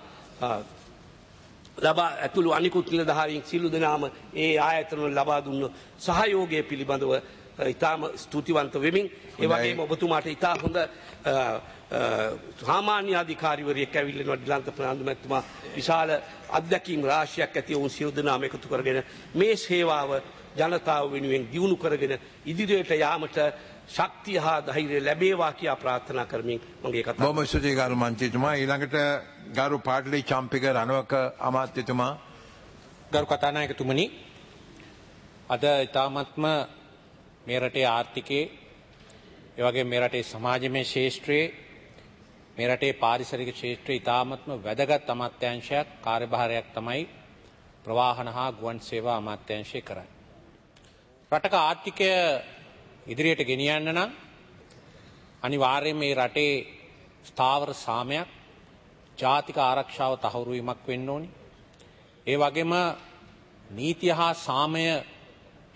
ලබා ඇතුළු අනිකුත් නිලධාරීන් සියලු දෙනාම ඒ ආයතන ලබා දුන්න සහයෝගය පිළිබඳව ඉතාම ස්තුතිවන්ත වෙමින් ඒ වගේම ඔබතුමාට ඉතා හොඳ සාමාන්‍ය අධිකාරිවරයෙක් ඇවිල්ලා ඩිලන්ත ප්‍රනාන්දු මැතිතුමා විශාල අත්දැකීම් රාශියක් ඇති වුන් සියලු දෙනාම එකතු කරගෙන මේ සේවාව ජනතාව වෙනුවෙන් දියුණු කරගෙන ඉදිරියට යාමට ශක්තිය හා ධෛර්යය ලැබේවා කියා ප්‍රාර්ථනා කරමින් මගේ කතාව බොහොම ස්තුතියි ගරු මන්ත්‍රීතුමා. ඊළඟට ගරු පාටලි චම්පික රණවක අමාත්‍යතුමා. ගරු කතානායකතුමනි, අද ඊ타මත්ම මේ රටේ ආර්ථිකයේ ඒ වගේම මේ රටේ සමාජමය ශාස්ත්‍රයේ මේ රටේ පාරිසරික ශාස්ත්‍රයේ ඊ타මත්ම වැදගත් අමාත්‍යාංශයක් කාර්යභාරයක් තමයි ප්‍රවාහන හා ගුවන් සේවා අමාත්‍යාංශය කරන්නේ. රටක ආර්ථිකය ඉදිරියට ගෙනියන්න නම් අනිවාර්යයෙන් මේ රටේ ස්ථාවර සාමයක් ජාතික ආරක්ෂාව තහවුරු වීමක් වෙන්න ඕනි. ඒ වගේම නීතිය හා සාමය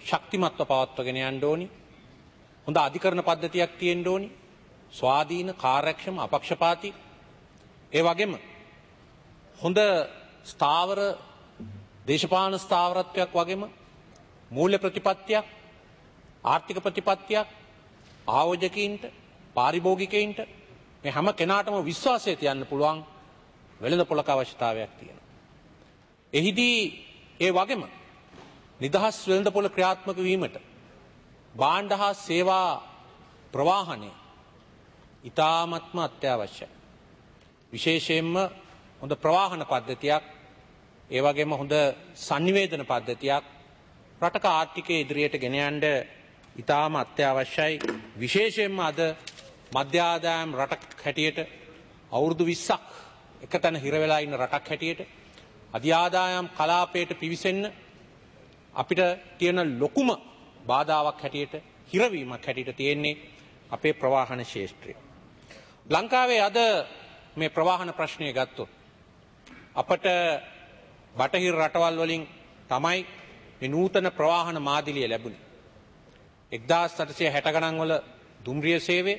ශක්තිමත්ව පවත්වගෙන යන්න ඕනි. හොඳ අධිකරණ පද්ධතියක් තියෙන්න ඕනි. ස්වාධීන, කාර්යක්ෂම, අපක්ෂපාතී. ඒ වගේම හොඳ ස්ථාවර දේශපාලන ස්ථාවරත්වයක් වගේම මූල්‍ය ප්‍රතිපත්තියක්, ආර්ථික ප්‍රතිපත්තියක් ආයෝජකයින්ට, පාරිභෝගිකයින්ට මේ හැම කෙනාටම විශ්වාසය තියන්න පුළුවන් වෙළඳපොළක අවශ්‍යතාවයක් තියෙනවා. එහිදී ඒ වගේම නිදහස් වෙළඳපොළ ක්‍රියාත්මක වීමට භාණ්ඩ හා සේවා ප්‍රවාහනය ඉතාමත්ම අත්‍යවශ්‍යයි. විශේෂයෙන්ම හොඳ ප්‍රවාහන පද්ධතියක්, ඒ වගේම හොඳ sannivedana පද්ධතියක් රටක ආර්ථිකය ඉදිරියට ගෙන යන්න ඉතාම අත්‍යවශ්‍යයි. විශේෂයෙන්ම අද මධ්‍ය ආදායම් රටක් හැටියට අවුරුදු 20ක් එකතැන හිර වෙලා ඉන්න රටක් හැටියට අධි ආදායම් කලාපයට පිවිසෙන්න අපිට තියෙන ලොකුම බාධාවක් හැටියට, හිරවීමක් හැටියට තියෙන්නේ අපේ ප්‍රවාහන ශේෂ්ත්‍රය. ලංකාවේ අද මේ ප්‍රවාහන ප්‍රශ්නය ගත්තොත් අපට බටහිර රටවල් වලින් තමයි මේ නූතන ප්‍රවාහන මාදිලිය ලැබුණේ. 1860 ගණන් වල දුම්රිය සේවය,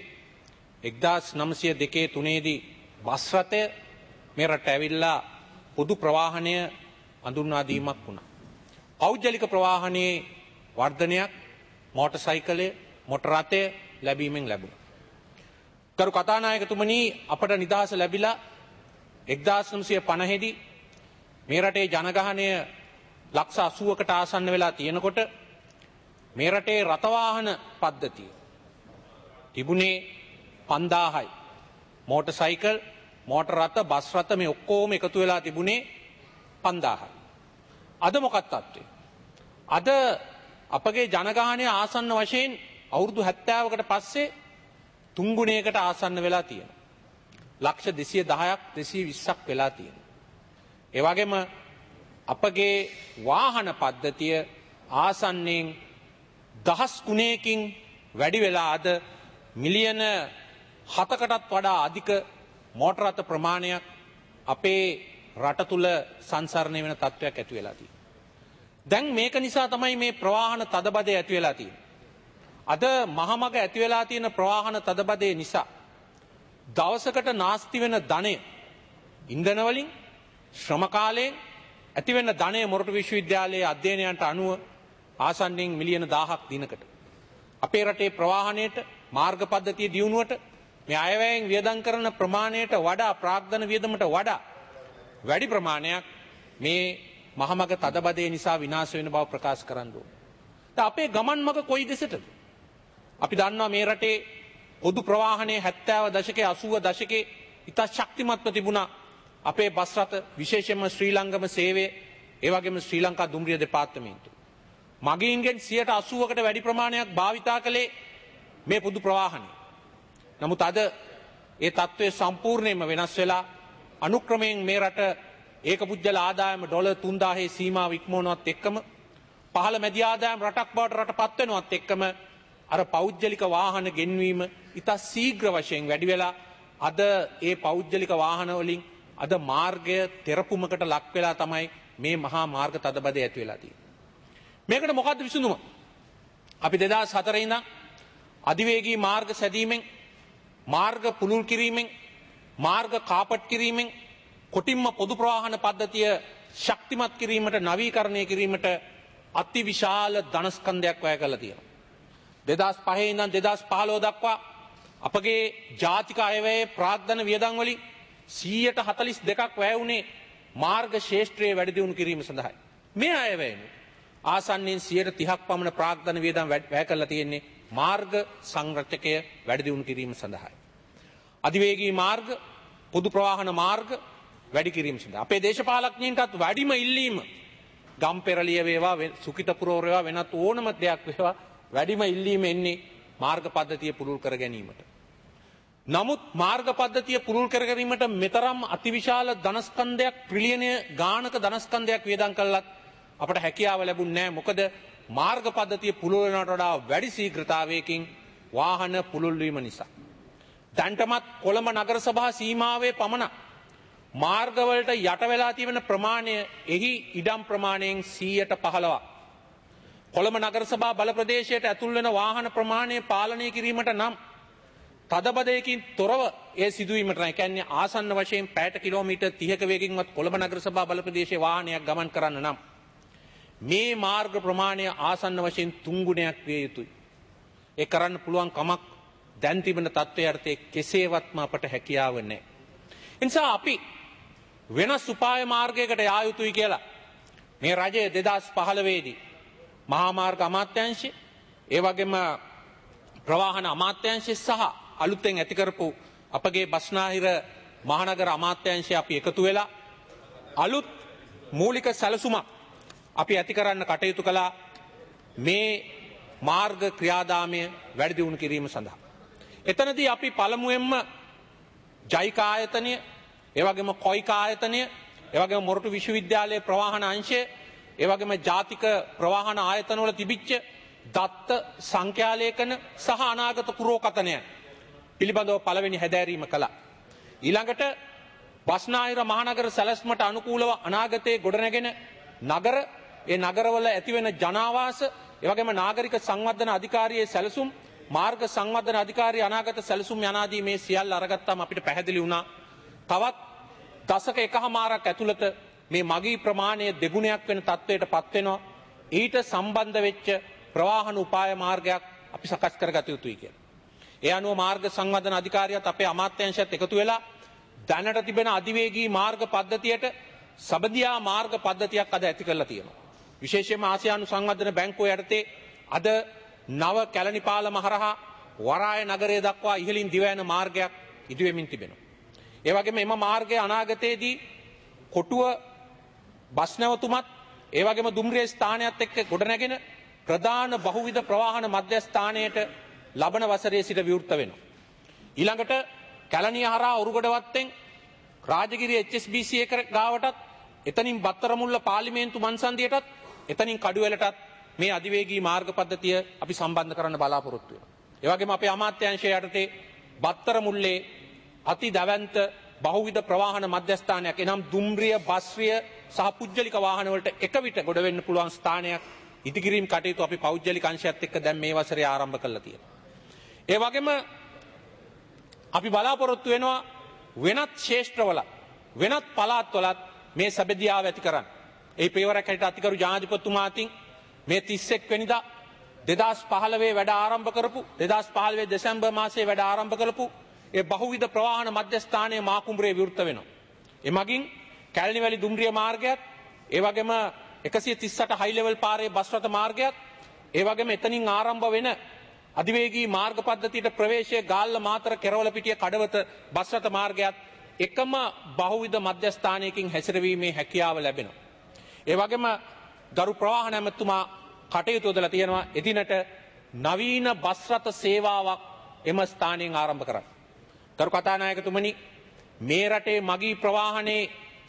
1902-3 දී බස් රථය මේ රට ඇවිල්ලා පොදු ප්‍රවාහනය හඳුන්වා දීමක් වුණා. පෞද්ගලික ප්‍රවාහනයේ වර්ධනයක් මෝටර් සයිකලය, මොටර රථය ලැබීමෙන් ලැබුණා. කරු කතානායකතුමනි, අපට නිදහස ලැබිලා 1950 දී මේ රටේ ජනගහනය ලක්ෂ 80කට ආසන්න වෙලා තියෙනකොට මේ රටේ රථවාහන පද්ධතිය තිබුණේ 5000යි. මෝටර් සයිකල්, මෝටර රථ, බස් රථ මේ ඔක්කොම එකතු වෙලා තිබුණේ 5000යි. අද මොකක්ද තත්ත්වය? අද අපගේ ජනගහනය ආසන්න වශයෙන් අවුරුදු 70කට පස්සේ තුන්ගුණයකට ආසන්න වෙලා තියෙනවා. ලක්ෂ 210ක් 220ක් වෙලා තියෙනවා. ඒ වගේම අපගේ වාහන පද්ධතිය ආසන්නෙන් දහස් ගුණයකින් වැඩි වෙලා අද මිලියන 7කටත් වඩා අධික මෝටර රථ ප්‍රමාණයක් අපේ රට තුල සංසරණය වෙන තත්ත්වයක් ඇති වෙලා තියෙනවා. දැන් මේක නිසා තමයි මේ ප්‍රවාහන තදබදය ඇති වෙලා තියෙන්නේ. අද මහමග ඇති වෙලා තියෙන ප්‍රවාහන තදබදය නිසා දවසකට නාස්ති වෙන ධනය ඉන්ධන වලින්, ශ්‍රම කාලයෙන් ඇති වෙන ධනය මොරටු විශ්වවිද්‍යාලයේ අධ්‍යයනයන්ට අනුව ආසන්නෙන් මිලියන 1000ක් දිනකට. අපේ රටේ ප්‍රවාහනයට, මාර්ග පද්ධතිය දියුණුවට මේ අයවැයෙන් වියදම් කරන ප්‍රමාණයට වඩා, ප්‍රාග්ධන වියදමට වඩා වැඩි ප්‍රමාණයක් මේ මහමග තදබදය නිසා විනාශ වෙන බව ප්‍රකාශ කරන්න ඕන. දැන් අපේ ගමන් මග කොයි දෙසටද? අපි දන්නවා මේ රටේ පොදු ප්‍රවාහනයේ 70 දශකයේ 80 දශකයේ ඉතා ශක්තිමත්ව තිබුණා අපේ බස් රථ, විශේෂයෙන්ම ශ්‍රී ලංකම සේවය, ඒ වගේම ශ්‍රී ලංකා දුම්රිය දෙපාර්තමේන්තුව. මගීන්ගෙන් 80%කට වැඩි ප්‍රමාණයක් භාවිතා කළේ මේ පොදු ප්‍රවාහනය. නමුත් අද ඒ තත්ත්වය සම්පූර්ණයෙන්ම වෙනස් වෙලා අනුක්‍රමයෙන් මේ රට ඒකපුජ්‍යල ආදායම ඩොලර් 3000 සීමාව ඉක්මවනවත් එක්කම පහළ මැදි ආදායම් රටක් බවට රටපත් වෙනවත් එක්කම අර පෞද්ගලික වාහන ගෙන්වීම ඉතා ශීඝ්‍ර වශයෙන් වැඩි වෙලා අද ඒ පෞද්ගලික වාහන වලින් අද මාර්ගය තෙරපුමකට ලක් වෙලා තමයි මේ මහා මාර්ග තදබදය ඇති වෙලා තියෙන්නේ. මේකට මොකද්ද විසඳුම? අපි 2004 ඉඳන් අධිවේගී මාර්ග සැදීමෙන්, මාර්ග පුලුල් කිරීමෙන්, මාර්ග කාපට් කිරීමෙන්, කොටින්ම පොදු ප්‍රවාහන පද්ධතිය ශක්තිමත් කිරීමට, නවීකරණය කිරීමට අතිවිශාල ධනස්කන්ධයක් වැය කරලා තියෙනවා. 2005 ඉඳන් 2015 දක්වා අපගේ ජාතික අයවැයේ ප්‍රාග්ධන වියදම් වලින් 142ක් වැය වුණේ මාර්ග ශේෂ්ත්‍රයේ වැඩි දියුණු කිරීම සඳහායි. මේ අයවැයනේ ආසන්නෙන් 30ක් පමණ ප්‍රාග්ධන වියදම් වැය කරලා තියෙන්නේ මාර්ග සංරක්ෂකය වැඩි දියුණු කිරීම සඳහායි. අධිවේගී මාර්ග, පොදු ප්‍රවාහන මාර්ග වැඩි කිරීම සඳහා අපේ දේශපාලඥයින්ටත් වැඩිම ඉල්ලීම ගම්පෙරළිය වේවා, සුකිතපුරෝර වේවා, වෙනත් ඕනම දෙයක් වේවා වැඩිම ඉල්ලීම එන්නේ මාර්ග පද්ධතිය පුළුල් කර ගැනීමට. නමුත් මාර්ග පද්ධතිය පුළුල් කර ගැනීමට මෙතරම් අතිවිශාල ධනස්කන්ධයක්, ට්‍රිලියන ගානක ධනස්කන්ධයක් වියදම් කළත් අපට හැකියාව ලැබුණේ නැහැ. මොකද මාර්ග පද්ධතිය පුළුල් වෙනවට වඩා වැඩි ශීඝ්‍රතාවයකින් වාහන පුළුල් වීම නිසා. දැන්ටමත් කොළඹ නගර සභා සීමාවේ පමණ මාර්ගවලට යට වෙලා තියෙන ප්‍රමාණය එහි ඉඩම් ප්‍රමාණයෙන් 115ක්. කොළඹ නගර සභා බල ප්‍රදේශයට ඇතුල් වෙන වාහන ප්‍රමාණය පාලනය කිරීමට නම් තදබදයකින් තොරව ඒ සිදුවීමට නම් කියන්නේ ආසන්න වශයෙන් පැයට කිලෝමීටර් 30ක වේගකින්වත් කොළඹ නගර සභා බල ප්‍රදේශයේ වාහනයක් ගමන් කරන්න නම් මේ මාර්ග ප්‍රමාණය ආසන්න වශයෙන් 3 ගුණයක් විය යුතුයි. ඒ කරන්න පුළුවන් කමක් දැන් තිබෙන තත්ත්වයේ අර්ථයේ කෙසේවත්ම අපට හැකියාව නැහැ. ඒ නිසා අපි වෙනස් උපාය මාර්ගයකට යා යුතුයි කියලා මේ රජය 2015 දී මහා මාර්ග අමාත්‍යාංශය ඒ වගේම ප්‍රවාහන අමාත්‍යාංශය සහ අලුතෙන් ඇති කරපු අපගේ බස්නාහිර මහනගර අමාත්‍යාංශය අපි එකතු වෙලා අලුත් මූලික සැලසුමක් අපි ඇති කරන්න කටයුතු කළා මේ මාර්ග ක්‍රියාදාමය වැඩි දියුණු කිරීම සඳහා. එතනදී අපි පළමුවෙන්ම ජයික ආයතනය, ඒ වගේම කොයික ආයතනය, ඒ වගේම මොරටු විශ්වවිද්‍යාලයේ ප්‍රවාහන අංශය, ඒ වගේම ජාතික ප්‍රවාහන ආයතනවල තිබිච්ච දත්ත සංඛ්‍යාලේඛන සහ අනාගත පුරෝකථනය පිළිබඳව පළවෙනි හැදෑරීම කළා. ඊළඟට බස්නාහිර මහනගර සැලැස්මට අනුකූලව අනාගතයේ ගොඩනැගෙන නගර, ඒ නගරවල ඇතිවෙන ජනාවාස, ඒ වගේම නාගරික සංවර්ධන අධිකාරියේ සැලසුම්, මාර්ග සංවර්ධන අධිකාරිය අනාගත සැලසුම් යනාදී මේ සියල්ල අරගත්තාම අපිට පැහැදිලි වුණා තවත් දශක එකහමාරක් ඇතුළත මේ මගී ප්‍රමාණය දෙගුණයක් වෙන තත්ත්වයට පත් වෙනවා. ඊට සම්බන්ධ වෙච්ච ප්‍රවාහන උපාය මාර්ගයක් අපි සකස් කරගත යුතුයි කියලා. ඒ අනුව මාර්ග සංවර්ධන අධිකාරියත් අපේ අමාත්‍යාංශයත් එකතු වෙලා දැනට තිබෙන අධිවේගී මාර්ග පද්ධතියට සබදියා මාර්ග පද්ධතියක් අද ඇති කරලා තියෙනවා. විශේෂයෙන්ම ආසියානු සංවර්ධන බැංකුව යටතේ අද නව කැලණිපාලම හරහා වරාය නගරය දක්වා ඉහළින් දිව යන මාර්ගයක් ඉදිවෙමින් තිබෙනවා. ඒ වගේම එම මාර්ගය අනාගතයේදී කොටුව බස් නැවතුමත් ඒ වගේම දුම්රිය ස්ථානයත් එක්ක ගොඩනැගෙන ප්‍රධාන බහුවිධ ප්‍රවාහන මධ්‍යස්ථානයට ලබන වසරේ සිට විවෘත වෙනවා. ඊළඟට කැලණිය හරහා උරුගොඩවත්තෙන් රාජගිරිය HSBC එක ගාවටත් එතනින් බත්තරමුල්ල පාර්ලිමේන්තු මන්සන්දියටත් එතනින් කඩුවෙලටත් මේ අධිවේගී මාර්ග පද්ධතිය අපි සම්බන්ධ කරන්න බලාපොරොත්තු වෙනවා. ඒ වගේම අපේ අමාත්‍යාංශය යටතේ බත්තරමුල්ලේ අති දැවැන්ත බහුවිධ ප්‍රවාහන මධ්‍යස්ථානයක් එනම් දුම්රිය, බස්රිය සහ පුජ්‍යලික වාහන වලට එක විට ගොඩ වෙන්න පුළුවන් ස්ථානයක් ඉදිකිරීම කටයුතු අපි පෞද්ගලික අංශයත් එක්ක දැන් මේ වසරේ ආරම්භ කළා තියෙනවා. ඒ වගේම අපි බලාපොරොත්තු වෙනවා වෙනත් ශේෂ්ත්‍රවල වෙනත් පළාත්වලත් මේ සැබදියාව ඇති කරන්න. ඒ පියවරක් හැටියට අතිගරු ජනාධිපතිතුමා අතින් මේ 31 වෙනිදා 2015 වැඩ ආරම්භ කරපු 2015 දෙසැම්බර් මාසයේ වැඩ ආරම්භ කරපු ඒ බහුවිධ ප්‍රවාහන මධ්‍යස්ථානයේ මාකුඹුරේ විවෘත වෙනවා. එමගින් කැලණිවැලි දුම්රිය මාර්ගයත් ඒ වගේම 138 හයි ලෙවල් පාරේ බස් රථ මාර්ගයත් ඒ වගේම එතනින් ආරම්භ වෙන අධිවේගී මාර්ග පද්ධතියට ප්‍රවේශය ගාල්ල මාතර කෙරවල පිටිය කඩවත බස් රථ මාර්ගයත් එකම බහුවිධ මධ්‍යස්ථානයකින් හැසිරවීමේ හැකියාව ලැබෙනවා. ඒ වගේම ගරු ප්‍රවාහන ඇමතුමා කටයුතු යොදලා තියෙනවා එදිනට නවීන බස් රථ සේවාවක් එම ස්ථානයෙන් ආරම්භ කරන්න. ගරු කතානායකතුමනි, මේ රටේ මගී ප්‍රවාහනේ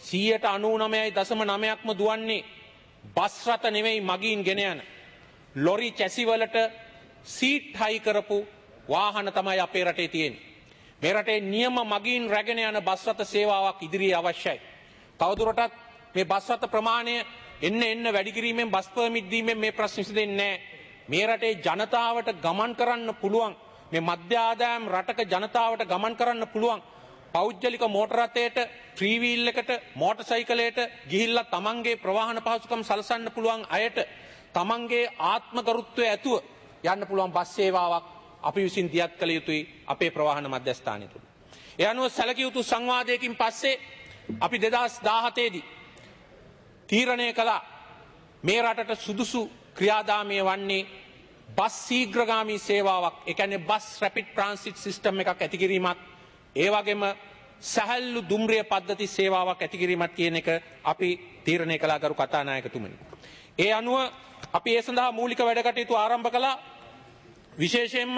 99.9%ක්ම දුවන්නේ බස් රථ නෙවෙයි මගීන් ගෙන යන ලොරි චැසිවලට සීට් හයි කරපු වාහන තමයි අපේ රටේ තියෙන්නේ. මේ රටේ නියම මගීන් රැගෙන යන බස් රථ සේවාවක් ඉදිරියේ අවශ්‍යයි. තවදුරටත් මේ බස් රථ ප්‍රමාණය එන්න වැඩි කිරීමෙන් බස් පර්මිට් දීමෙන් මේ ප්‍රශ්න විසඳෙන්නේ නැහැ. මේ රටේ ජනතාවට ගමන් කරන්න පුළුවන් මේ මධ්‍ය ආදායම් රටක ජනතාවට ගමන් කරන්න පුළුවන් පෞද්ගලික මෝටර රථයට, ත්‍රී වීල් එකට, මෝටර් සයිකලයට ගිහිල්ලා තමන්ගේ ප්‍රවාහන පහසුකම් සලසන්න පුළුවන් අයට තමන්ගේ ආත්ම ගරුත්වය ඇතුව යන්න පුළුවන් බස් සේවාවක් අපි විසින් දියත් කළ යුතුයි අපේ ප්‍රවාහන මධ්‍යස්ථානය තුළ. ඒ අනුව සැලකිය යුතු සංවාදයකින් පස්සේ අපි 2017 දී තීරණය කළා මේ රටට සුදුසු ක්‍රියාදාමය වන්නේ බස් ශීඝ්‍රගාමී සේවාවක්, ඒ කියන්නේ බස් රැපිඩ් ට්‍රාන්සිට් සිස්ටම් එකක් ඇති කිරීමත්, ඒ වගේම සැහැල්ලු දුම්රිය පද්ධති සේවාවක් ඇති කිරීමත් කියන එක අපි තීරණය කළා ගරු කතානායකතුමනි. ඒ අනුව අපි ඒ සඳහා මූලික වැඩ කටයුතු ආරම්භ කළා. විශේෂයෙන්ම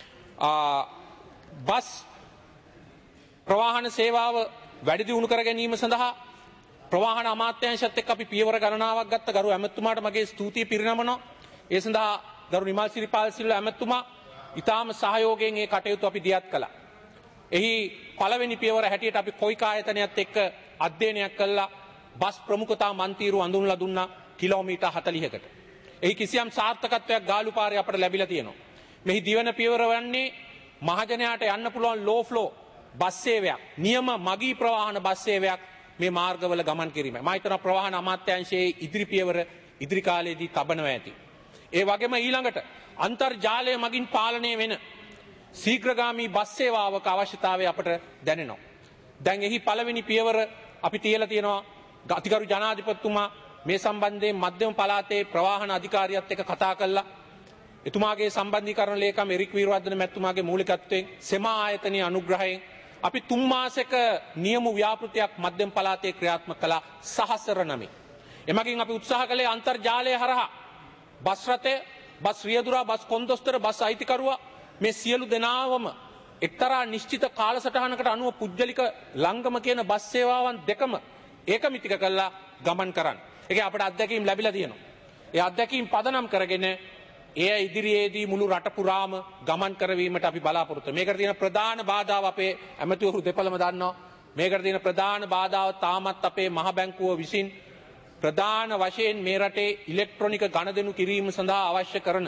බස් ප්‍රවාහන සේවාව වැඩි දියුණු කර ගැනීම සඳහා ප්‍රවාහන අමාත්‍යාංශයත් එක්ක අපි පියවර ගණනාවක් ගත්ත. ගරු ඇමතුමාට මගේ ස්තුතිය පිරිනමනවා. ඒ සඳහා ගරු නිමල් සිරිපාල සිල්වා ඇමතුමා ඉතාම සහයෝගයෙන් මේ කටයුතු අපි දියත් කළා. එහි පළවෙනි පියවර හැටියට අපි කොයික ආයතනයත් එක්ක අධ්‍යයනයක් කළා. බස් ප්‍රමුඛතා මන්තිරු අඳුන්ලා දුන්නා කිලෝමීටර් 40කට. එහි කිසියම් සාර්ථකත්වයක් ගාලු පාරේ අපට ලැබිලා තියෙනවා. මෙහි දිවන පියවර වන්නේ මහජනයාට යන්න පුළුවන් ලෝ ෆ්ලෝ බස් සේවයක්, නියම මගී ප්‍රවාහන බස් සේවයක් මේ මාර්ගවල ගමන් කිරීම. මම හිතනවා ප්‍රවාහන අමාත්‍යාංශයේ ඉදිරි පියවර ඉදිරි කාලයේදී තබනවා ඇති. ඒ වගේම ඊළඟට අන්තර්ජාලය මගින් පාලනය වෙන ශීඝ්‍රගාමී බස් සේවාවක අවශ්‍යතාවය අපට දැනෙනවා. දැන් එහි පළවෙනි පියවර අපි තියලා තියෙනවා. අතිගරු ජනාධිපතිතුමා මේ සම්බන්ධයෙන් මධ්‍යම පළාතේ ප්‍රවාහන අධිකාරියත් එක්ක කතා කළා. එතුමාගේ සම්බන්ධීකරණ ලේකම් එරික් වීරවර්ධන මැතිතුමාගේ මූලිකත්වයෙන් සෙමා ආයතනයේ අනුග්‍රහයෙන් අපි 3 මාසයක නියම ව්‍යාපෘතියක් මධ්‍යම පළාතේ ක්‍රියාත්මක කළා සහස්ර නමේ. එමගින් අපි උත්සාහ කළේ අන්තර්ජාලය හරහා බස් රථය, බස් රියදුරා, බස් කොන්දොස්තර, බස් අයිතිකරුවා මේ සියලු දෙනාවම එක්තරා නිශ්චිත කාලසටහනකට අනුව පුජ්‍යලික ලංගම කියන බස් සේවාවන් දෙකම ඒකමිතික කළා ගමන් කරන්න. ඒක අපට අත්දැකීම් ලැබිලා තියෙනවා. ඒ අත්දැකීම් පදනම් කරගෙන ඒ ඉදිරියේදී මුළු රට පුරාම ගමන් කරවීමට අපි බලාපොරොත්තු වෙනවා. මේකට තියෙන ප්‍රධාන බාධාව අපේ ඇමතිවරු දෙපළම දන්නවා. මේකට තියෙන ප්‍රධාන බාධාව තාමත් අපේ මහ බැංකුව විසින් ප්‍රධාන වශයෙන් මේ රටේ ඉලෙක්ට්‍රොනික ගණදෙනු කිරීම සඳහා අවශ්‍ය කරන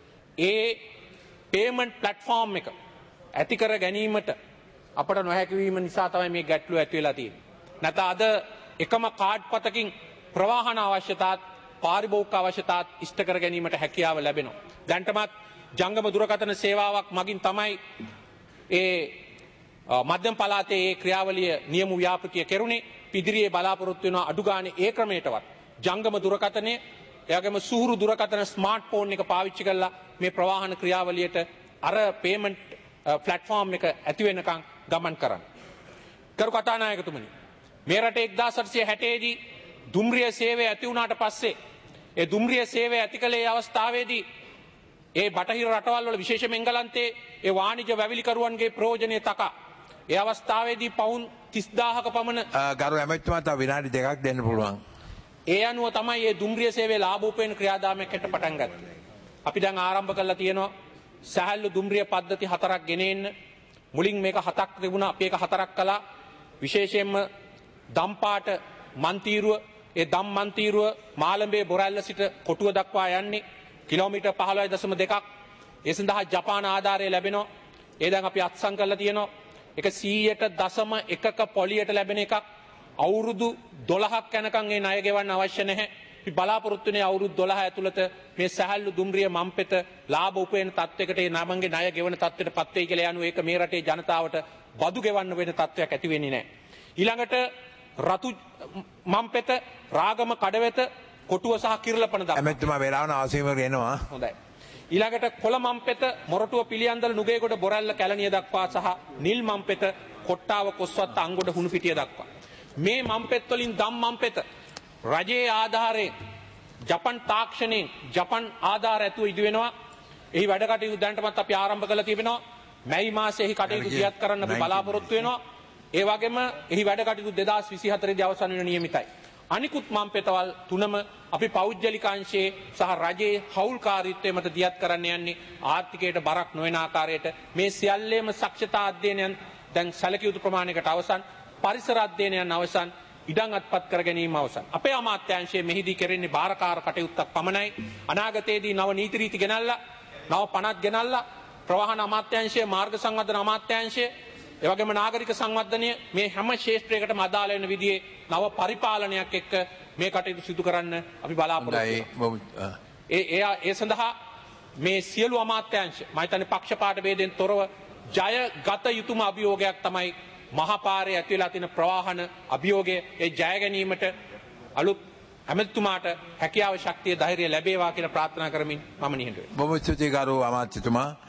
ඒ පේමන්ට් ප්ලැට්ෆෝම් එක ඇති කර ගැනීමට අපට නොහැකි වීම නිසා තමයි මේ ගැටලුව ඇති වෙලා තියෙන්නේ. නැත්නම් අද එකම කාඩ් පතකින් ප්‍රවාහන අවශ්‍යතාත් පාරිභෝගික අවශ්‍යතාත් ඉෂ්ට කර ගැනීමට හැකියාව ලැබෙනවා. දැන්ටමත් ජංගම දුරකථන සේවාවක් මගින් තමයි ඒ මධ්‍යම පළාතේ ඒ ක්‍රියාවලිය නියම ව්‍යාපෘතිය කෙරුණේ. ඉදිරියේ බලාපොරොත්තු වෙන අඩු ගානේ ඒ ක්‍රමයටවත් ජංගම දුරකථනයේ එයාගේම සුහුරු දුරකථන ස්මාර්ට් ෆෝන් එක පාවිච්චි කරලා මේ ප්‍රවාහන ක්‍රියාවලියට අර පේමන්ට් ප්ලැට්ෆෝම් එක ඇති වෙනකන් ගමන් කරන්න. කරු කතානායකතුමනි, මේ රටේ 1860 දී දුම්රිය සේවය ඇති වුණාට පස්සේ ඒ දුම්රිය සේවය ඇති කළේ අවස්ථාවේදී ඒ බටහිර රටවල් වල විශේෂයෙන්ම එංගලන්තයේ ඒ වාණිජ වැවිලිකරුවන්ගේ ප්‍රයෝජනීය තකා ඒ අවස්ථාවේදී පවුන් 30000ක පමණ ගරු ඇමතිතුමා තව විනාඩි 2ක් දෙන්න පුළුවන්. ඒ අනුව තමයි මේ දුම්රිය සේවයේ ලාභ උපයන ක්‍රියාදාමයක් හෙට පටන් ගත්තේ. අපි දැන් ආරම්භ කළා තියෙනවා සහැල්ලු දුම්රිය පද්ධති 4ක් ගෙනෙන්න. මුලින් මේක 7ක් තිබුණා, අපි ඒක 4ක් කළා. විශේෂයෙන්ම දම්පාට මන්තීරුව, ඒ දම් මන්තීරුව මාළඹේ බොරැල්ල සිට කොටුව දක්වා යන්නේ කිලෝමීටර් 15.2ක්. ඒ සඳහා ජපාන ආධාරය ලැබෙනවා. ඒ දැන් අපි අත්සන් කරලා තියෙනවා. ඒක 100.1ක පොලියට ලැබෙන එකක්. අවුරුදු 12ක් යනකම් ඒ ණය ගෙවන්න අවශ්‍ය නැහැ. අපි බලාපොරොත්තු වෙන්නේ අවුරුදු 12 ඇතුළත මේ සහැල්ලු දුම්රිය මම්පෙත ලාභ උපයන තත්වයකට ඒ නමංගේ ණය ගෙවන තත්වයට පත් වෙයි කියලා යනු ඒක මේ රටේ ජනතාවට බදු ගෙවන්න වෙන තත්වයක් ඇති වෙන්නේ නැහැ. ඊළඟට රතු මම්පෙත රාගම කඩවෙත කොටුව සහ කිරලපන දක්වා ඇමතිතුමා වේලාවන අවසීමකට එනවා. හොඳයි. ඊළඟට කොළ මම්පෙත මොරටුව පිළියන්දල නුගේගොඩ බොරැල්ල කැලණිය දක්වා සහ නිල් මම්පෙත කොට්ටාව කොස්වත්ත අංගොඩ හුණුපිටිය දක්වා. මේ මම්පෙත් වලින් දම් මම්පෙත රජයේ ආධාරයෙන් ජපන් තාක්ෂණයෙන් ජපන් ආධාර ඇතුව ඉදි වෙනවා. එහි වැඩ කටයුතු දැනටමත් අපි ආරම්භ කරලා තිබෙනවා. මැයි මාසයේ එහි කටයුතු දියත් කරන්න අපි බලාපොරොත්තු වෙනවා. ඒ වගේම එහි වැඩ කටයුතු 2024 දී අවසන් වෙන නියමිතයි. අනිකුත් මම්පෙතවල් තුනම අපි පෞද්ගලික අංශයේ සහ රජයේ හවුල්කාරීත්වයේ මත දියත් කරන්න යන්නේ ආර්ථිකයට බරක් නොවන ආකාරයට. මේ සියල්ලේම සක්ෂතා අධ්‍යයනයන් දැන් සැලකිය යුතු ප්‍රමාණයකට අවසන්, පරිසර අධ්‍යයනයන් අවසන්, ඉඩම් අත්පත් කර ගැනීම අවසන්. අපේ අමාත්‍යාංශයේ මෙහිදී කෙරෙන්නේ බාරකාර කටයුත්තක් පමණයි. අනාගතයේදී නව නීති රීති ගෙනල්ලා, නව පනත් ගෙනල්ලා ප්‍රවාහන අමාත්‍යාංශයේ, මාර්ග සංවර්ධන අමාත්‍යාංශයේ, ඒ වගේම නාගරික සංවර්ධනය මේ හැම ක්ෂේත්‍රයකටම අදාළ වෙන විදිහේ නව පරිපාලනයක් එක්ක මේ කටයුතු සිදු කරන්න අපි බලාපොරොත්තු වෙනවා. ඒ සඳහා මේ සියලු අමාත්‍යාංශ මම හිතන්නේ පක්ෂපාත ભેදෙන් තොරව ජයගත යුතුම අභියෝගයක් තමයි මහපාරේ ඇති වෙලා තියෙන ප්‍රවාහන අභියෝගය. ඒ ජය ගැනීමට අලුත් ඇමතිතුමාට හැකියාව ශක්තිය ධෛර්යය ලැබේවා කියලා ප්‍රාර්ථනා කරමින් මම නිහඬ වෙනවා. බොහොම ස්තුතියි ගරු අමාත්‍යතුමා.